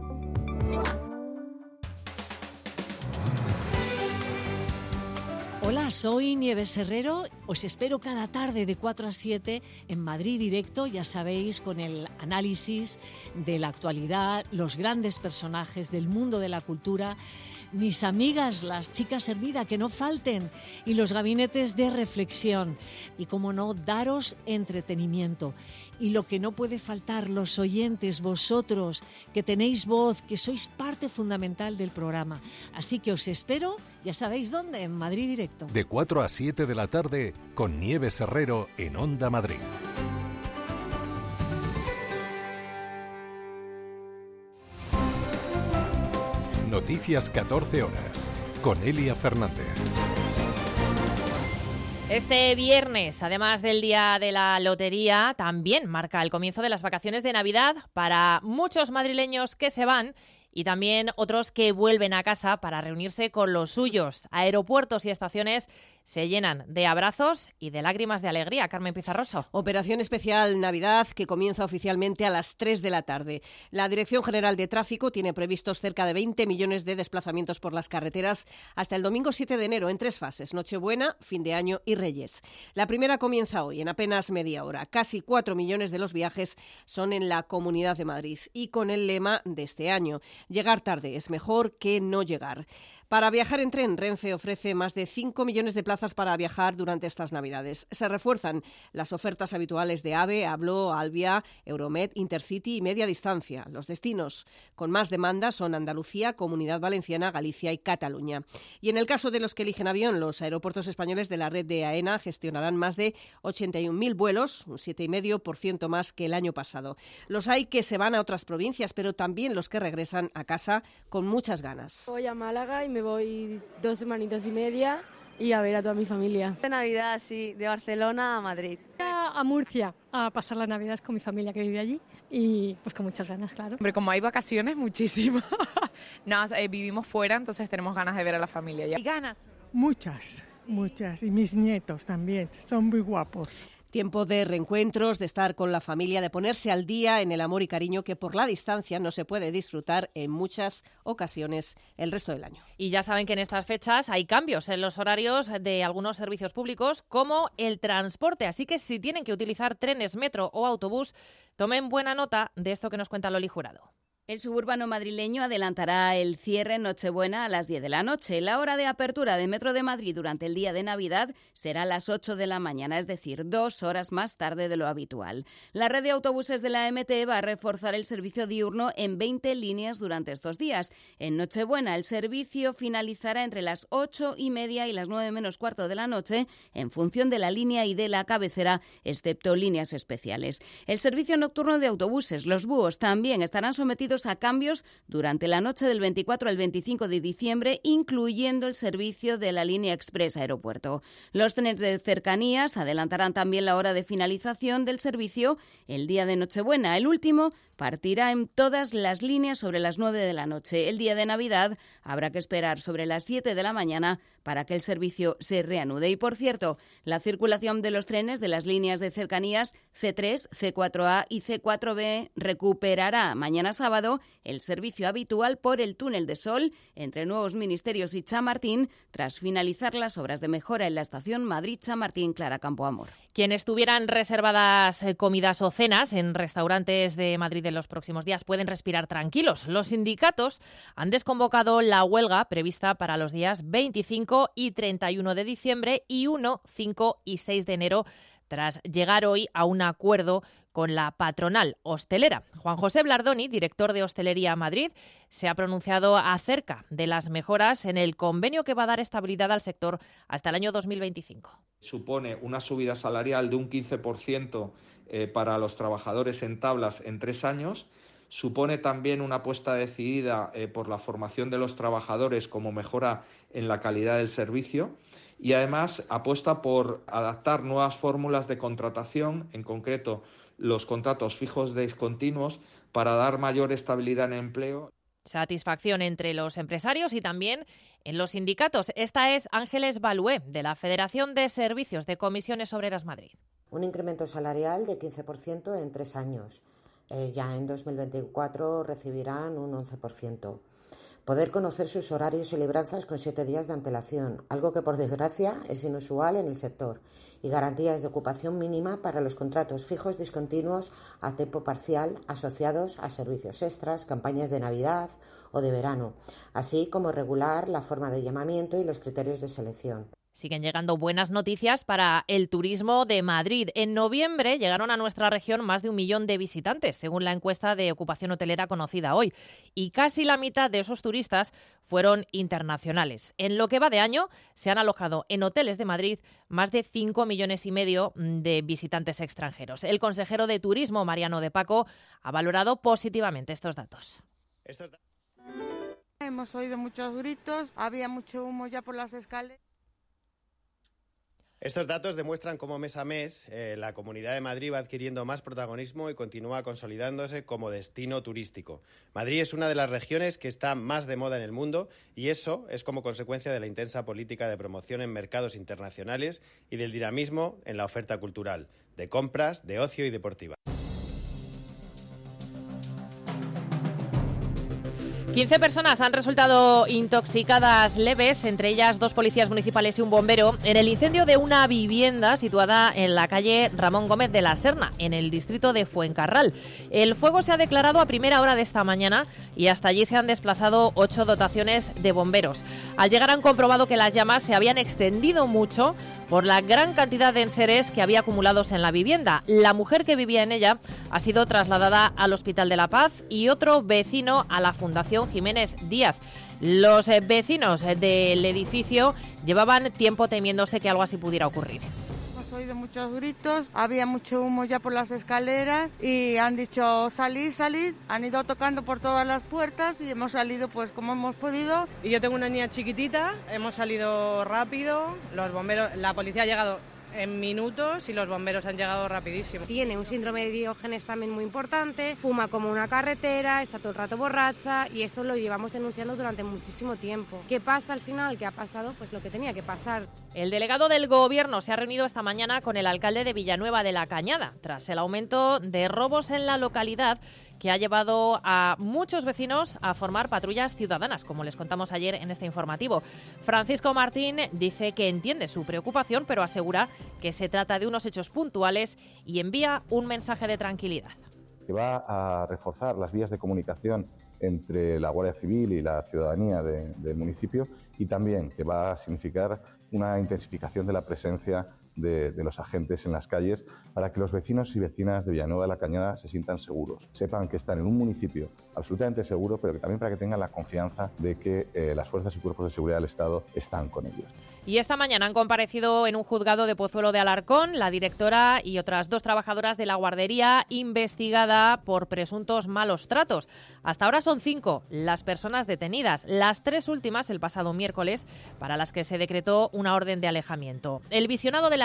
Hola, soy Nieves Herrero. Os espero cada tarde de 4 a 7 en Madrid Directo, ya sabéis, con el análisis de la actualidad, los grandes personajes del mundo de la cultura, mis amigas, las chicas Hermida, que no falten, y los gabinetes de reflexión. Y, como no, daros entretenimiento. Y lo que no puede faltar, los oyentes, vosotros, que tenéis voz, que sois parte fundamental del programa. Así que os espero, ya sabéis dónde, en Madrid Directo. De 4 a 7 de la tarde, con Nieves Herrero en Onda Madrid. Noticias 14 horas, con Elia Fernández. Este viernes, además del día de la lotería, también marca el comienzo de las vacaciones de Navidad para muchos madrileños que se van y también otros que vuelven a casa para reunirse con los suyos. Aeropuertos y estaciones se llenan de abrazos y de lágrimas de alegría. Carmen Pizarroso. Operación especial Navidad que comienza oficialmente a las 3 de la tarde. La Dirección General de Tráfico tiene previstos cerca de 20 millones de desplazamientos por las carreteras hasta el domingo 7 de enero en 3 fases: Nochebuena, fin de año y Reyes. La primera comienza hoy en apenas media hora. Casi 4 millones de los viajes son en la Comunidad de Madrid y con el lema de este año: llegar tarde es mejor que no llegar. Para viajar en tren, Renfe ofrece más de 5 millones de plazas para viajar durante estas Navidades. Se refuerzan las ofertas habituales de AVE, Ablo, Alvia, Euromed, Intercity y Media Distancia. Los destinos con más demanda son Andalucía, Comunidad Valenciana, Galicia y Cataluña. Y en el caso de los que eligen avión, los aeropuertos españoles de la red de AENA gestionarán más de 81.000 vuelos, un 7,5% más que el año pasado. Los hay que se van a otras provincias, pero también los que regresan a casa con muchas ganas. Voy a Málaga y me voy 2 semanitas y media y a ver a toda mi familia. De Navidad, sí, de Barcelona a Madrid. A Murcia a pasar las Navidades con mi familia que vive allí y pues con muchas ganas, claro. Hombre, como hay vacaciones, muchísimo. No, vivimos fuera, entonces tenemos ganas de ver a la familia ya. ¿Y ganas? Muchas, y mis nietos también, son muy guapos. Tiempo de reencuentros, de estar con la familia, de ponerse al día en el amor y cariño que por la distancia no se puede disfrutar en muchas ocasiones el resto del año. Y ya saben que en estas fechas hay cambios en los horarios de algunos servicios públicos como el transporte. Así que si tienen que utilizar trenes, metro o autobús, tomen buena nota de esto que nos cuenta Loli Jurado. El suburbano madrileño adelantará el cierre en Nochebuena a las 10 de la noche. La hora de apertura de Metro de Madrid durante el día de Navidad será a las 8 de la mañana, es decir, 2 horas más tarde de lo habitual. La red de autobuses de la MT va a reforzar el servicio diurno en 20 líneas durante estos días. En Nochebuena el servicio finalizará entre las 8:30 y las 9 menos cuarto de la noche, en función de la línea y de la cabecera, excepto líneas especiales. El servicio nocturno de autobuses, los búhos, también estarán sometidos a cambios durante la noche del 24 al 25 de diciembre, incluyendo el servicio de la línea Express Aeropuerto. Los trenes de cercanías adelantarán también la hora de finalización del servicio el día de Nochebuena. El último partirá en todas las líneas sobre las 9 de la noche. El día de Navidad habrá que esperar sobre las 7 de la mañana para que el servicio se reanude. Y, por cierto, la circulación de los trenes de las líneas de cercanías C3, C4A y C4B recuperará mañana sábado el servicio habitual por el Túnel de Sol entre Nuevos Ministerios y Chamartín, tras finalizar las obras de mejora en la estación Madrid-Chamartín-Clara Campoamor. Quienes tuvieran reservadas comidas o cenas en restaurantes de Madrid en los próximos días pueden respirar tranquilos. Los sindicatos han desconvocado la huelga prevista para los días 25 y 31 de diciembre y 1, 5 y 6 de enero, tras llegar hoy a un acuerdo con la patronal hostelera. Juan José Blardoni, director de Hostelería Madrid, se ha pronunciado acerca de las mejoras en el convenio que va a dar estabilidad al sector hasta el año 2025. Supone una subida salarial de un 15% para los trabajadores en tablas en 3 años. Supone también una apuesta decidida por la formación de los trabajadores como mejora en la calidad del servicio. Y además apuesta por adaptar nuevas fórmulas de contratación, en concreto los contratos fijos discontinuos, para dar mayor estabilidad en empleo. Satisfacción entre los empresarios y también en los sindicatos. Esta es Ángeles Balué, de la Federación de Servicios de Comisiones Obreras Madrid. Un incremento salarial de 15% en 3 años. Ya en 2024 recibirán un 11%. Poder conocer sus horarios y libranzas con 7 días de antelación, algo que por desgracia es inusual en el sector, y garantías de ocupación mínima para los contratos fijos discontinuos a tiempo parcial asociados a servicios extras, campañas de Navidad o de verano, así como regular la forma de llamamiento y los criterios de selección. Siguen llegando buenas noticias para el turismo de Madrid. En noviembre llegaron a nuestra región más de 1 millón de visitantes, según la encuesta de ocupación hotelera conocida hoy. Y casi la mitad de esos turistas fueron internacionales. En lo que va de año, se han alojado en hoteles de Madrid más de 5,5 millones de visitantes extranjeros. El consejero de Turismo, Mariano de Paco, ha valorado positivamente estos datos. Hemos oído muchos gritos, había mucho humo ya por las escaleras. Estos datos demuestran cómo mes a mes la Comunidad de Madrid va adquiriendo más protagonismo y continúa consolidándose como destino turístico. Madrid es una de las regiones que está más de moda en el mundo y eso es como consecuencia de la intensa política de promoción en mercados internacionales y del dinamismo en la oferta cultural, de compras, de ocio y deportiva. 15 personas han resultado intoxicadas leves, entre ellas 2 policías municipales y un bombero, en el incendio de una vivienda situada en la calle Ramón Gómez de la Serna, en el distrito de Fuencarral. El fuego se ha declarado a primera hora de esta mañana y hasta allí se han desplazado 8 dotaciones de bomberos. Al llegar han comprobado que las llamas se habían extendido mucho por la gran cantidad de enseres que había acumulados en la vivienda. La mujer que vivía en ella ha sido trasladada al Hospital de la Paz y otro vecino a la Fundación Jiménez Díaz. Los vecinos del edificio llevaban tiempo temiéndose que algo así pudiera ocurrir. Hemos oído muchos gritos, había mucho humo ya por las escaleras y han dicho salir, salir. Han ido tocando por todas las puertas y hemos salido pues como hemos podido. Y yo tengo una niña chiquitita, hemos salido rápido, los bomberos, la policía ha llegado en minutos y los bomberos han llegado rapidísimo. Tiene un síndrome de Diógenes también muy importante, fuma como una carretera, está todo el rato borracha y esto lo llevamos denunciando durante muchísimo tiempo. ¿Qué pasa al final? ¿Qué ha pasado? Pues lo que tenía que pasar. El delegado del Gobierno se ha reunido esta mañana con el alcalde de Villanueva de la Cañada, tras el aumento de robos en la localidad que ha llevado a muchos vecinos a formar patrullas ciudadanas, como les contamos ayer en este informativo. Francisco Martín dice que entiende su preocupación, pero asegura que se trata de unos hechos puntuales y envía un mensaje de tranquilidad. Que va a reforzar las vías de comunicación entre la Guardia Civil y la ciudadanía del municipio y también que va a significar una intensificación de la presencia de los agentes en las calles para que los vecinos y vecinas de Villanueva de la Cañada se sientan seguros, sepan que están en un municipio absolutamente seguro, pero que también para que tengan la confianza de que las fuerzas y cuerpos de seguridad del Estado están con ellos. Y esta mañana han comparecido en un juzgado de Pozuelo de Alarcón la directora y otras 2 trabajadoras de la guardería investigada por presuntos malos tratos. Hasta ahora son 5 las personas detenidas, las 3 últimas el pasado miércoles, para las que se decretó una orden de alejamiento. El visionado de la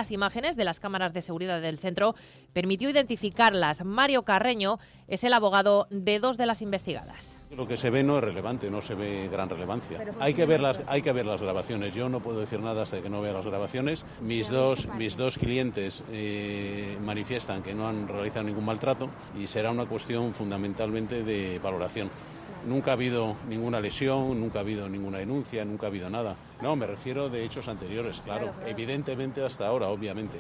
las imágenes de las cámaras de seguridad del centro permitió identificarlas. Mario Carreño es el abogado de dos de las investigadas. Lo que se ve no es relevante, no se ve gran relevancia. Hay que ver las grabaciones. Yo no puedo decir nada hasta que no vea las grabaciones. Mis dos clientes manifiestan que no han realizado ningún maltrato y será una cuestión fundamentalmente de valoración. Nunca ha habido ninguna lesión, nunca ha habido ninguna denuncia, nunca ha habido nada. No, me refiero de hechos anteriores, claro. Evidentemente hasta ahora, obviamente.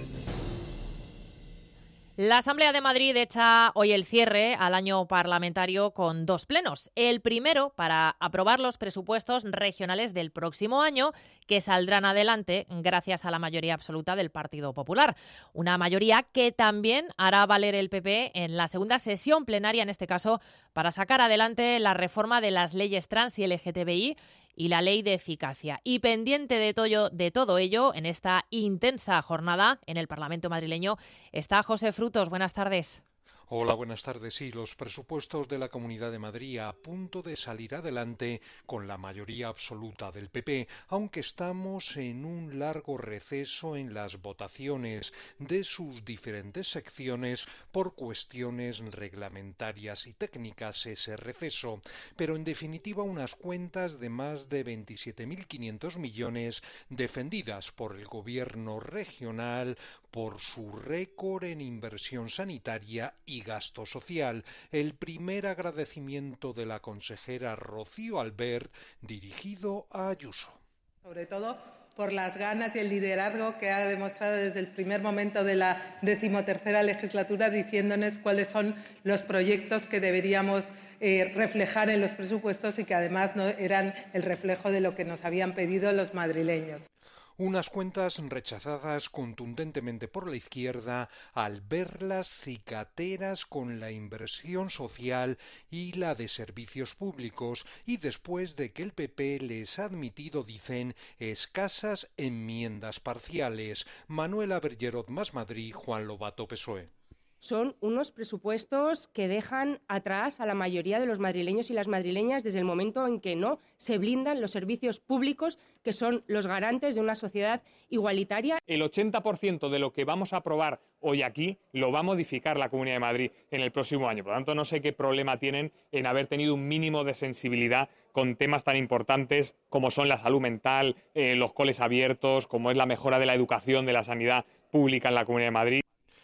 La Asamblea de Madrid echa hoy el cierre al año parlamentario con dos plenos. El primero para aprobar los presupuestos regionales del próximo año, que saldrán adelante gracias a la mayoría absoluta del Partido Popular. Una mayoría que también hará valer el PP en la segunda sesión plenaria, en este caso, para sacar adelante la reforma de las leyes trans y LGTBI y la ley de eficacia. Y pendiente de todo ello, en esta intensa jornada en el Parlamento madrileño, está José Frutos. Buenas tardes. Hola, buenas tardes. Sí, los presupuestos de la Comunidad de Madrid a punto de salir adelante con la mayoría absoluta del PP, aunque estamos en un largo receso en las votaciones de sus diferentes secciones por cuestiones reglamentarias y técnicas, ese receso. Pero en definitiva unas cuentas de más de 27.500 millones defendidas por el gobierno regional por su récord en inversión sanitaria y gasto social. El primer agradecimiento de la consejera Rocío Albert dirigido a Ayuso. Sobre todo por las ganas y el liderazgo que ha demostrado desde el primer momento de la 13ª legislatura, diciéndonos cuáles son los proyectos que deberíamos reflejar en los presupuestos y que además no eran el reflejo de lo que nos habían pedido los madrileños. Unas cuentas rechazadas contundentemente por la izquierda al verlas cicateras con la inversión social y la de servicios públicos, y después de que el PP les ha admitido, dicen, escasas enmiendas parciales. Manuela Bergerot, Más Madrid, Juan Lobato, PSOE. Son unos presupuestos que dejan atrás a la mayoría de los madrileños y las madrileñas desde el momento en que no se blindan los servicios públicos, que son los garantes de una sociedad igualitaria. El 80% de lo que vamos a aprobar hoy aquí lo va a modificar la Comunidad de Madrid en el próximo año. Por lo tanto, no sé qué problema tienen en haber tenido un mínimo de sensibilidad con temas tan importantes como son la salud mental, los coles abiertos, como es la mejora de la educación, de la sanidad pública en la Comunidad de Madrid.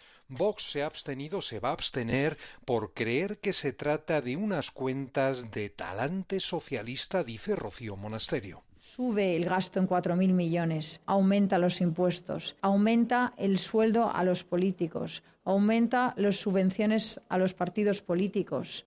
Vox se va a abstener por creer que se trata de unas cuentas de talante socialista, dice Rocío Monasterio. Sube el gasto en 4.000 millones, aumenta los impuestos, aumenta el sueldo a los políticos, aumenta las subvenciones a los partidos políticos.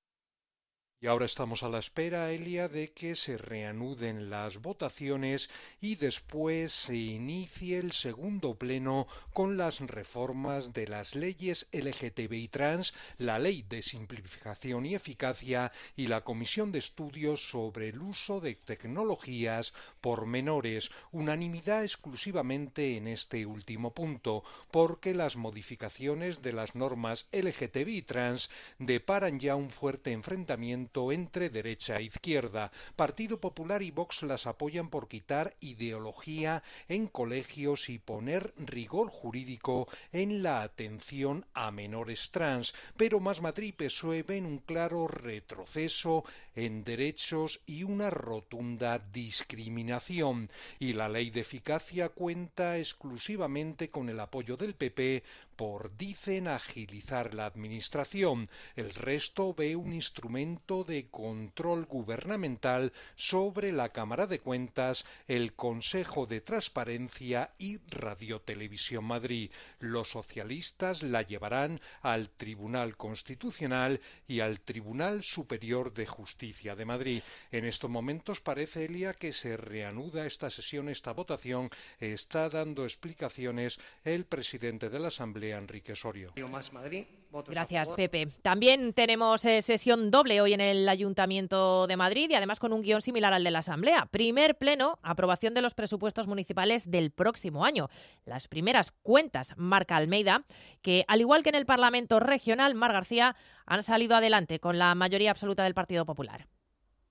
Y ahora estamos a la espera, Elia, de que se reanuden las votaciones y después se inicie el segundo pleno con las reformas de las leyes LGTBI trans, la ley de simplificación y eficacia y la comisión de estudios sobre el uso de tecnologías por menores. Unanimidad exclusivamente en este último punto, porque las modificaciones de las normas LGTBI trans deparan ya un fuerte enfrentamiento entre derecha e izquierda. Partido Popular y Vox las apoyan por quitar ideología en colegios y poner rigor jurídico en la atención a menores trans, pero Más Madrid y PSOE ven un claro retroceso en derechos y una rotunda discriminación. Y la ley de eficacia cuenta exclusivamente con el apoyo del PP por, dicen, agilizar la administración. El resto ve un instrumento de control gubernamental sobre la Cámara de Cuentas, el Consejo de Transparencia y Radio Televisión Madrid. Los socialistas la llevarán al Tribunal Constitucional y al Tribunal Superior de Justicia de Madrid. En estos momentos parece, Elia, que se reanuda esta sesión, esta votación. Está dando explicaciones el presidente de la Asamblea, Enrique Sorio. Gracias, Pepe. También tenemos sesión doble hoy en el Ayuntamiento de Madrid y además con un guión similar al de la Asamblea. Primer pleno, aprobación de los presupuestos municipales del próximo año. Las primeras cuentas, marca Almeida, que al igual que en el Parlamento regional, Mar García, han salido adelante con la mayoría absoluta del Partido Popular.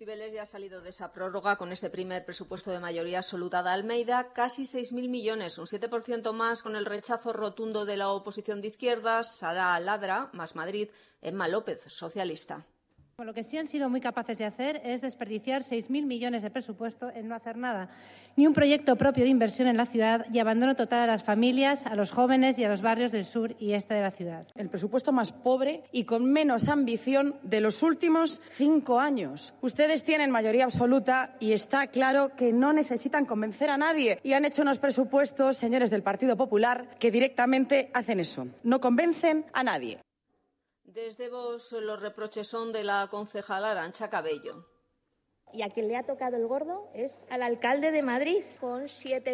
Cibeles ya ha salido de esa prórroga con este primer presupuesto de mayoría absoluta de Almeida, casi 6.000 millones, un 7% más con el rechazo rotundo de la oposición de izquierdas, Sara Ladra, Más Madrid, Emma López, socialista. Lo que sí han sido muy capaces de hacer es desperdiciar 6.000 millones de presupuesto en no hacer nada, ni un proyecto propio de inversión en la ciudad y abandono total a las familias, a los jóvenes y a los barrios del sur y este de la ciudad. El presupuesto más pobre y con menos ambición de los últimos 5 años. Ustedes tienen mayoría absoluta y está claro que no necesitan convencer a nadie y han hecho unos presupuestos, señores del Partido Popular, que directamente hacen eso. No convencen a nadie. Desde Vox los reproches son de la concejala Arantxa Cabello. Y a quien le ha tocado el gordo es al alcalde de Madrid, con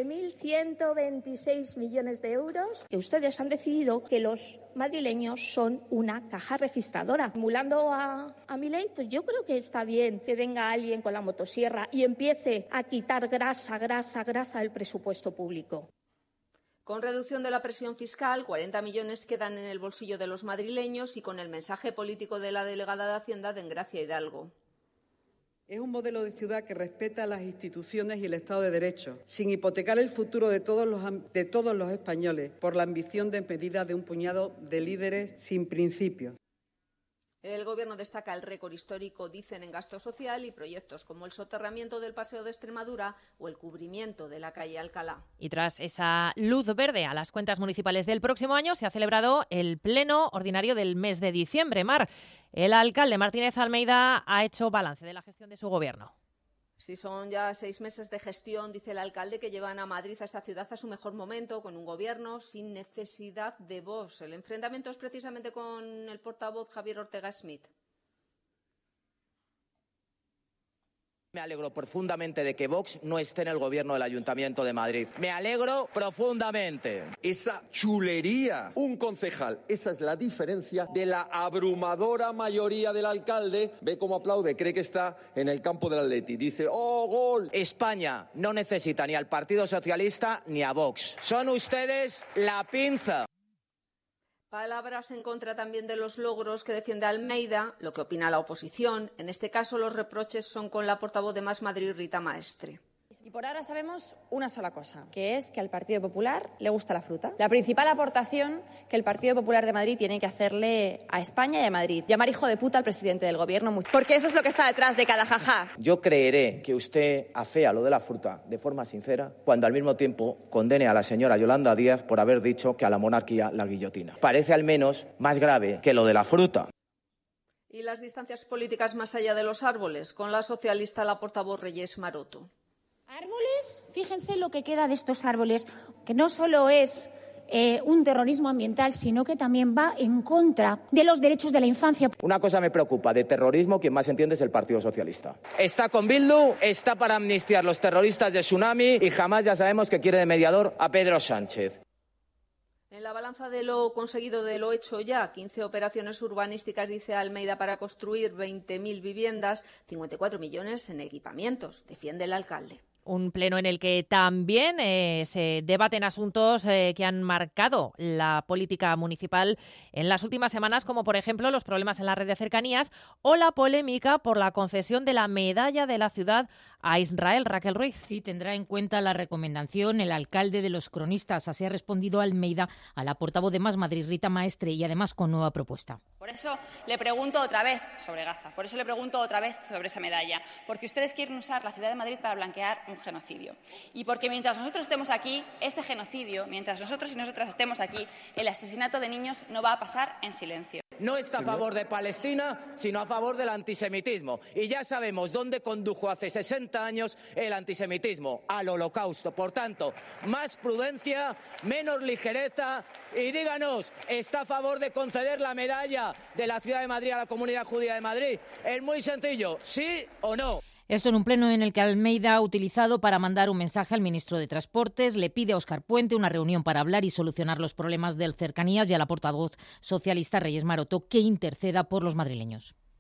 7.126 millones de euros, que ustedes han decidido que los madrileños son una caja registradora. Emulando a Milei, pues yo creo que está bien que venga alguien con la motosierra y empiece a quitar grasa del presupuesto público. Con reducción de la presión fiscal, 40 millones quedan en el bolsillo de los madrileños y con el mensaje político de la delegada de Hacienda de Engracia Hidalgo. Es un modelo de ciudad que respeta las instituciones y el Estado de Derecho, sin hipotecar el futuro de todos los españoles por la ambición desmedida de un puñado de líderes sin principios. El Gobierno destaca el récord histórico, dicen, en gasto social y proyectos como el soterramiento del Paseo de Extremadura o el cubrimiento de la calle Alcalá. Y tras esa luz verde a las cuentas municipales del próximo año, se ha celebrado el pleno ordinario del mes de diciembre. Mar, el alcalde Martínez Almeida ha hecho balance de la gestión de su gobierno. Sí, son ya 6 meses de gestión, dice el alcalde, que llevan a Madrid, a esta ciudad, a su mejor momento, con un gobierno sin necesidad de Vox. El enfrentamiento es precisamente con el portavoz Javier Ortega Smith. Me alegro profundamente de que Vox no esté en el gobierno del Ayuntamiento de Madrid. Me alegro profundamente. Esa chulería, un concejal, esa es la diferencia de la abrumadora mayoría del alcalde. Ve cómo aplaude, cree que está en el campo del Atleti. Dice, ¡oh, gol! España no necesita ni al Partido Socialista ni a Vox. Son ustedes la pinza. Palabras en contra también de los logros que defiende Almeida, lo que opina la oposición. En este caso, los reproches son con la portavoz de Más Madrid, Rita Maestre. Y por ahora sabemos una sola cosa, que es que al Partido Popular le gusta la fruta. La principal aportación que el Partido Popular de Madrid tiene que hacerle a España y a Madrid, llamar hijo de puta al presidente del gobierno, porque eso es lo que está detrás de cada jajá. Yo creeré que usted afea lo de la fruta de forma sincera cuando al mismo tiempo condene a la señora Yolanda Díaz por haber dicho que a la monarquía la guillotina. Parece al menos más grave que lo de la fruta. Y las distancias políticas más allá de los árboles, con la socialista, la portavoz Reyes Maroto. Árboles, fíjense lo que queda de estos árboles, que no solo es un terrorismo ambiental, sino que también va en contra de los derechos de la infancia. Una cosa me preocupa, de terrorismo quien más entiende es el Partido Socialista. Está con Bildu, está para amnistiar los terroristas de Tsunami y jamás ya sabemos que quiere de mediador a Pedro Sánchez. En la balanza de lo conseguido, de lo hecho ya, 15 operaciones urbanísticas, dice Almeida, para construir 20.000 viviendas, 54 millones en equipamientos, defiende el alcalde. Un pleno en el que también se debaten asuntos que han marcado la política municipal en las últimas semanas, como por ejemplo los problemas en la red de cercanías o la polémica por la concesión de la medalla de la ciudad a Israel. Raquel Ruiz. Sí, tendrá en cuenta la recomendación el alcalde de los cronistas. Así ha respondido Almeida a la portavoz de Más Madrid, Rita Maestre, y además con nueva propuesta. Por eso le pregunto otra vez sobre Gaza, por eso le pregunto otra vez sobre esa medalla, porque ustedes quieren usar la ciudad de Madrid para blanquear un genocidio. Y porque mientras nosotros estemos aquí, ese genocidio, mientras nosotros y nosotras estemos aquí, el asesinato de niños no va a pasar en silencio. No está a favor de Palestina, sino a favor del antisemitismo. Y ya sabemos dónde condujo hace 60 años el antisemitismo, al Holocausto. Por tanto, más prudencia, menos ligereza y díganos, ¿está a favor de conceder la medalla de la Ciudad de Madrid a la Comunidad Judía de Madrid? Es muy sencillo, ¿sí o no? Esto en un pleno en el que Almeida ha utilizado para mandar un mensaje al ministro de Transportes, le pide a Óscar Puente una reunión para hablar y solucionar los problemas del Cercanías y a la portavoz socialista Reyes Maroto que interceda por los madrileños.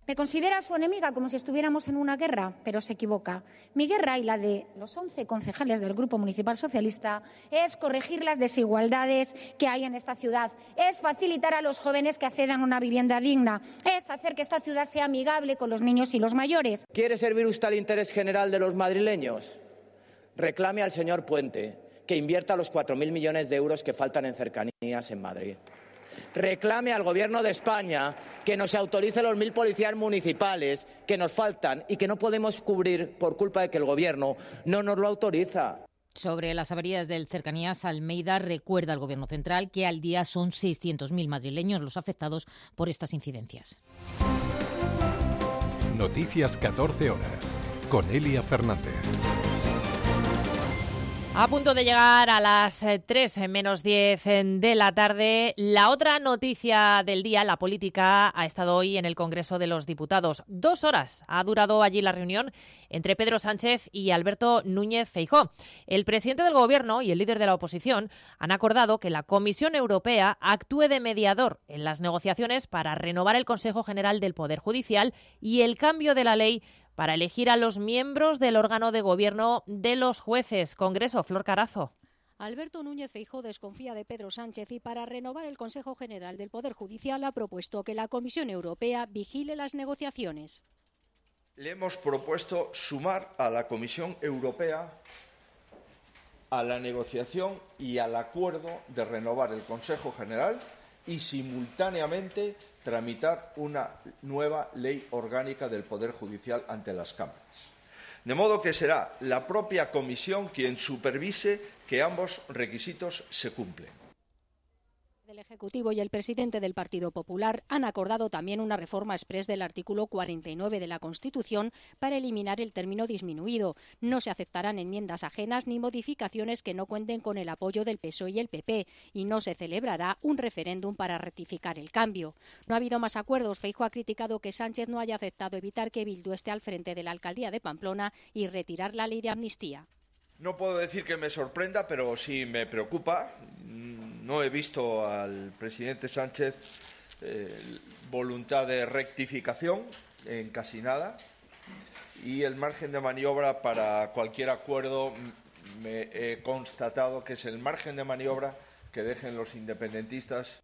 Me considera su enemiga como si estuviéramos en una guerra, pero se equivoca. Mi guerra y la de los 11 concejales del Grupo Municipal Socialista es corregir las desigualdades que hay en esta ciudad, es facilitar a los jóvenes que accedan a una vivienda digna, es hacer que esta ciudad sea amigable con los niños y los mayores. ¿Quiere servir usted al interés general de los madrileños? Reclame al señor Puente que invierta los 4.000 millones de euros que faltan en cercanías en Madrid. Reclame al Gobierno de España que nos autorice los 1.000 policías municipales que nos faltan y que no podemos cubrir por culpa de que el Gobierno no nos lo autoriza. Sobre las averías del Cercanías, Almeida recuerda al Gobierno central que al día son 600.000 madrileños los afectados por estas incidencias. Noticias 14 horas con Elia Fernández. A punto de llegar a las 3 menos 10 de la tarde, la otra noticia del día, la política, ha estado hoy en el Congreso de los Diputados. 2 horas ha durado allí la reunión entre Pedro Sánchez y Alberto Núñez Feijóo. El presidente del Gobierno y el líder de la oposición han acordado que la Comisión Europea actúe de mediador en las negociaciones para renovar el Consejo General del Poder Judicial y el cambio de la ley para elegir a los miembros del órgano de gobierno de los jueces. Congreso, Flor Carazo. Alberto Núñez Feijóo desconfía de Pedro Sánchez y para renovar el Consejo General del Poder Judicial ha propuesto que la Comisión Europea vigile las negociaciones. Le hemos propuesto sumar a la Comisión Europea a la negociación y al acuerdo de renovar el Consejo General y simultáneamente tramitar una nueva ley orgánica del Poder Judicial ante las cámaras. De modo que será la propia Comisión quien supervise que ambos requisitos se cumplen. El Ejecutivo y el presidente del Partido Popular han acordado también una reforma exprés del artículo 49 de la Constitución para eliminar el término disminuido. No se aceptarán enmiendas ajenas ni modificaciones que no cuenten con el apoyo del PSOE y el PP y no se celebrará un referéndum para rectificar el cambio. No ha habido más acuerdos. Feijóo ha criticado que Sánchez no haya aceptado evitar que Bildu esté al frente de la alcaldía de Pamplona y retirar la ley de amnistía. No puedo decir que me sorprenda, pero sí me preocupa. No he visto al presidente Sánchez voluntad de rectificación en casi nada y el margen de maniobra para cualquier acuerdo me he constatado que es el margen de maniobra que dejen los independentistas.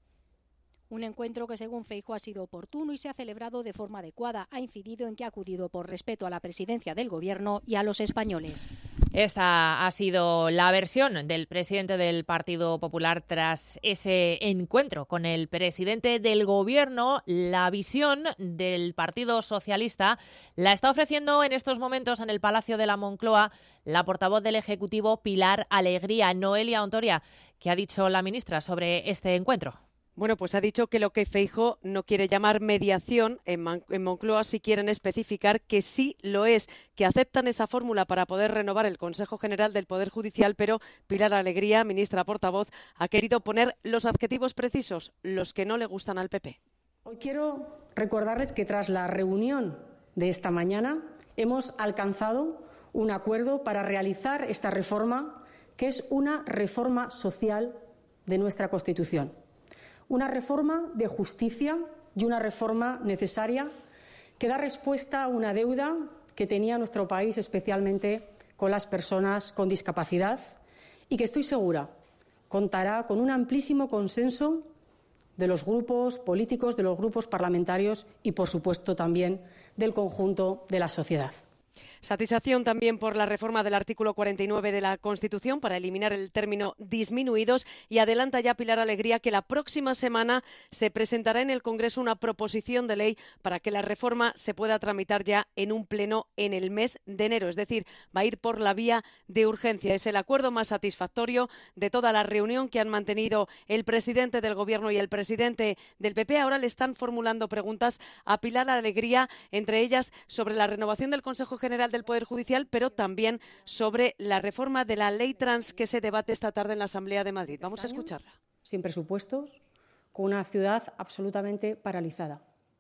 Un encuentro que, según Feijóo, ha sido oportuno y se ha celebrado de forma adecuada. Ha incidido en que ha acudido por respeto a la presidencia del Gobierno y a los españoles. Esta ha sido la versión del presidente del Partido Popular tras ese encuentro con el presidente del Gobierno. La visión del Partido Socialista la está ofreciendo en estos momentos en el Palacio de la Moncloa la portavoz del Ejecutivo, Pilar Alegría. Noelia Ontoria, ¿qué ha dicho la ministra sobre este encuentro? Bueno, pues ha dicho que lo que Feijóo no quiere llamar mediación, en Moncloa sí quieren especificar que sí lo es, que aceptan esa fórmula para poder renovar el Consejo General del Poder Judicial, pero Pilar Alegría, ministra portavoz, ha querido poner los adjetivos precisos, los que no le gustan al PP. Hoy quiero recordarles que tras la reunión de esta mañana hemos alcanzado un acuerdo para realizar esta reforma, que es una reforma social de nuestra Constitución. Una reforma de justicia y una reforma necesaria que da respuesta a una deuda que tenía nuestro país, especialmente con las personas con discapacidad, y que estoy segura contará con un amplísimo consenso de los grupos políticos, de los grupos parlamentarios y, por supuesto, también del conjunto de la sociedad. Satisfacción también por la reforma del artículo 49 de la Constitución para eliminar el término disminuidos y adelanta ya Pilar Alegría que la próxima semana se presentará en el Congreso una proposición de ley para que la reforma se pueda tramitar ya en un pleno en el mes de enero, es decir, va a ir por la vía de urgencia. Es el acuerdo más satisfactorio de toda la reunión que han mantenido el presidente del Gobierno y el presidente del PP. Ahora le están formulando preguntas a Pilar Alegría, entre ellas sobre la renovación del Consejo General del Poder Judicial, pero también sobre la reforma de la ley trans que se debate esta tarde en la Asamblea de Madrid. Vamos a escucharla. Sin presupuestos, con una ciudad absolutamente paralizada.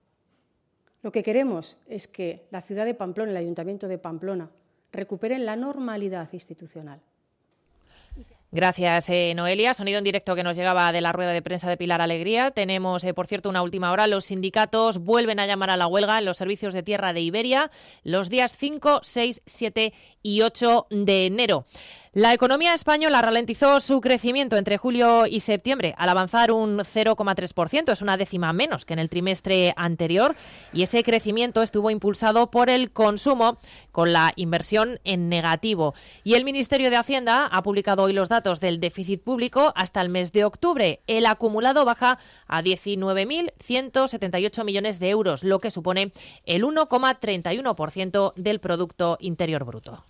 Lo que queremos es que la ciudad de Pamplona, el Ayuntamiento de Pamplona, recuperen la normalidad institucional. Gracias, Noelia. Sonido en directo que nos llegaba de la rueda de prensa de Pilar Alegría. Tenemos, por cierto, una última hora. Los sindicatos vuelven a llamar a la huelga en los servicios de tierra de Iberia los días 5, 6, 7 y 8 de enero. La economía española ralentizó su crecimiento entre julio y septiembre al avanzar un 0,3%. Es una décima menos que en el trimestre anterior y ese crecimiento estuvo impulsado por el consumo con la inversión en negativo. Y el Ministerio de Hacienda ha publicado hoy los datos del déficit público hasta el mes de octubre. El acumulado baja a 19.178 millones de euros, lo que supone el 1,31% del Producto Interior Bruto.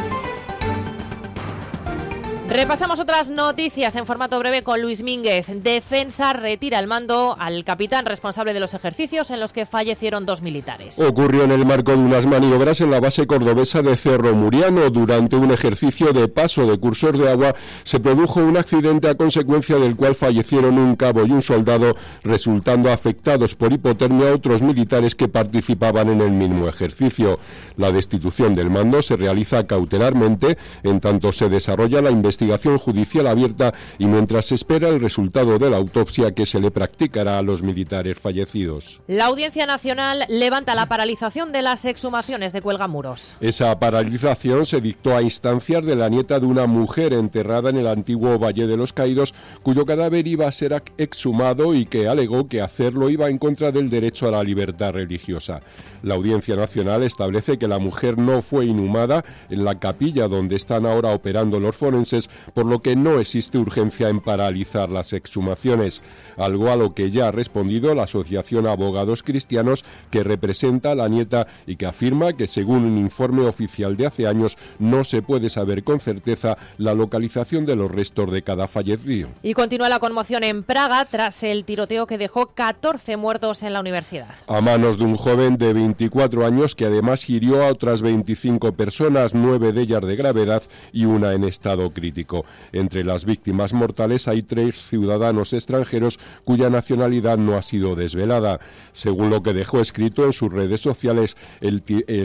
Repasamos otras noticias en formato breve con Luis Mínguez. Defensa retira el mando al capitán responsable de los ejercicios en los que fallecieron 2 militares. Ocurrió en el marco de unas maniobras en la base cordobesa de Cerro Muriano. Durante un ejercicio de paso de cursos de agua se produjo un accidente a consecuencia del cual fallecieron un cabo y un soldado, resultando afectados por hipotermia otros militares que participaban en el mismo ejercicio. La destitución del mando se realiza cautelarmente en tanto se desarrolla la investigación judicial abierta y mientras se espera el resultado de la autopsia que se le practicará a los militares fallecidos. La Audiencia Nacional levanta la paralización de las exhumaciones de Cuelgamuros. Esa paralización se dictó a instancias de la nieta de una mujer enterrada en el antiguo Valle de los Caídos, cuyo cadáver iba a ser exhumado y que alegó que hacerlo iba en contra del derecho a la libertad religiosa. La Audiencia Nacional establece que la mujer no fue inhumada en la capilla donde están ahora operando los forenses, por lo que no existe urgencia en paralizar las exhumaciones, algo a lo que ya ha respondido la Asociación Abogados Cristianos, que representa a la nieta y que afirma que según un informe oficial de hace años no se puede saber con certeza la localización de los restos de cada fallecido. Y continúa la conmoción en Praga tras el tiroteo que dejó 14 muertos en la universidad. A manos de un joven de 24 años que además hirió a otras 25 personas, 9 de ellas de gravedad y una en estado crítico. Entre las víctimas mortales hay 3 ciudadanos extranjeros cuya nacionalidad no ha sido desvelada. Según lo que dejó escrito en sus redes sociales, el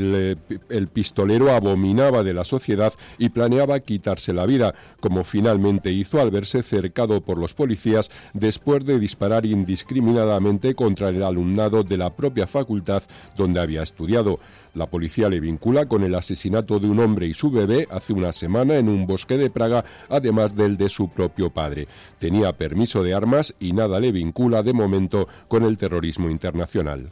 pistolero abominaba de la sociedad y planeaba quitarse la vida, como finalmente hizo al verse cercado por los policías después de disparar indiscriminadamente contra el alumnado de la propia facultad donde había estudiado. La policía le vincula con el asesinato de un hombre y su bebé hace una semana en un bosque de Praga, además del de su propio padre. Tenía permiso de armas y nada le vincula de momento con el terrorismo internacional.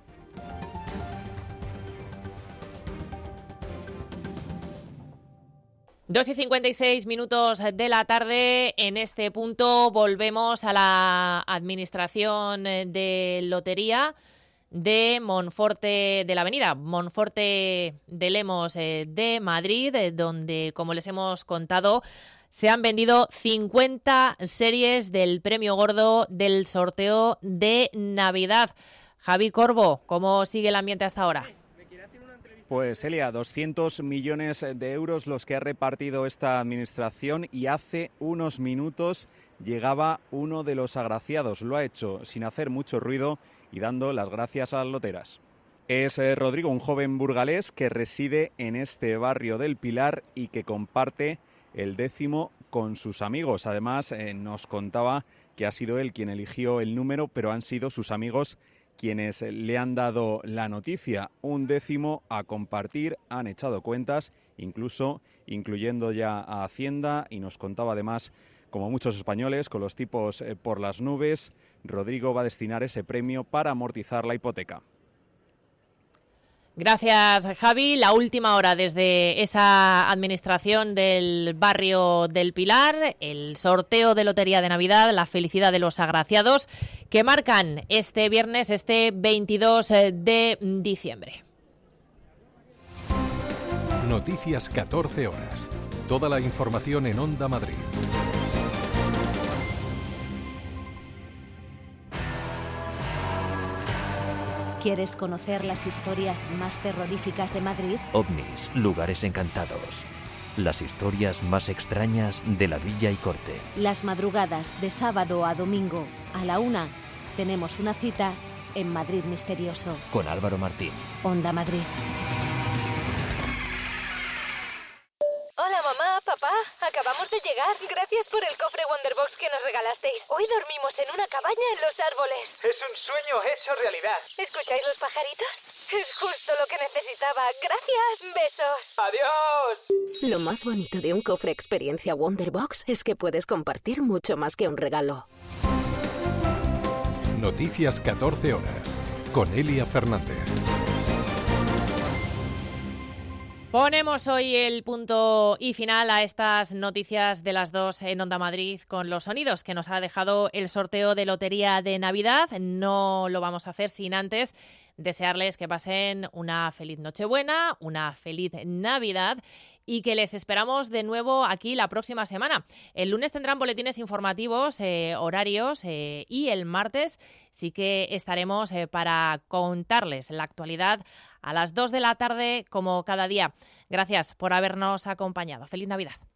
Dos y 56 minutos de la tarde. En este punto volvemos a la Administración de Lotería de Monforte de la Avenida, Monforte de Lemos de Madrid, donde, como les hemos contado, se han vendido 50 series del premio gordo del sorteo de Navidad. Javi Corbo, ¿cómo sigue el ambiente hasta ahora? Pues Elia, 200 millones de euros los que ha repartido esta administración y hace unos minutos llegaba uno de los agraciados. Lo ha hecho sin hacer mucho ruido y dando las gracias a las loteras. Es Rodrigo, un joven burgalés que reside en este barrio del Pilar y que comparte el 10º con sus amigos. Además, nos contaba que ha sido él quien eligió el número, pero han sido sus amigos quienes le han dado la noticia. Un 10º a compartir, han echado cuentas, incluso incluyendo ya a Hacienda, y nos contaba además, como muchos españoles, con los tipos por las nubes, Rodrigo va a destinar ese premio para amortizar la hipoteca. Gracias, Javi. La última hora desde esa administración del barrio del Pilar, el sorteo de Lotería de Navidad, la felicidad de los agraciados que marcan este viernes, este 22 de diciembre. Noticias 14 horas. Toda la información en Onda Madrid. ¿Quieres conocer las historias más terroríficas de Madrid? OVNIs, lugares encantados. Las historias más extrañas de la Villa y Corte. Las madrugadas de sábado a domingo a la 1 tenemos una cita en Madrid Misterioso. Con Álvaro Martín. Onda Madrid. Hola mamá, papá, acabamos de llegar. Gracias Wonderbox que nos regalasteis. Hoy dormimos en una cabaña en los árboles. Es un sueño hecho realidad. ¿Escucháis los pajaritos? Es justo lo que necesitaba. Gracias. Besos. ¡Adiós! Lo más bonito de un cofre experiencia Wonderbox es que puedes compartir mucho más que un regalo. Noticias 14 horas, con Elia Fernández. Ponemos hoy el punto y final a estas noticias de las 2 en Onda Madrid con los sonidos que nos ha dejado el sorteo de Lotería de Navidad. No lo vamos a hacer sin antes desearles que pasen una feliz Nochebuena, una feliz Navidad y que les esperamos de nuevo aquí la próxima semana. El lunes tendrán boletines informativos, horarios y el martes sí que estaremos para contarles la actualidad a las 2 de la tarde como cada día. Gracias por habernos acompañado. ¡Feliz Navidad!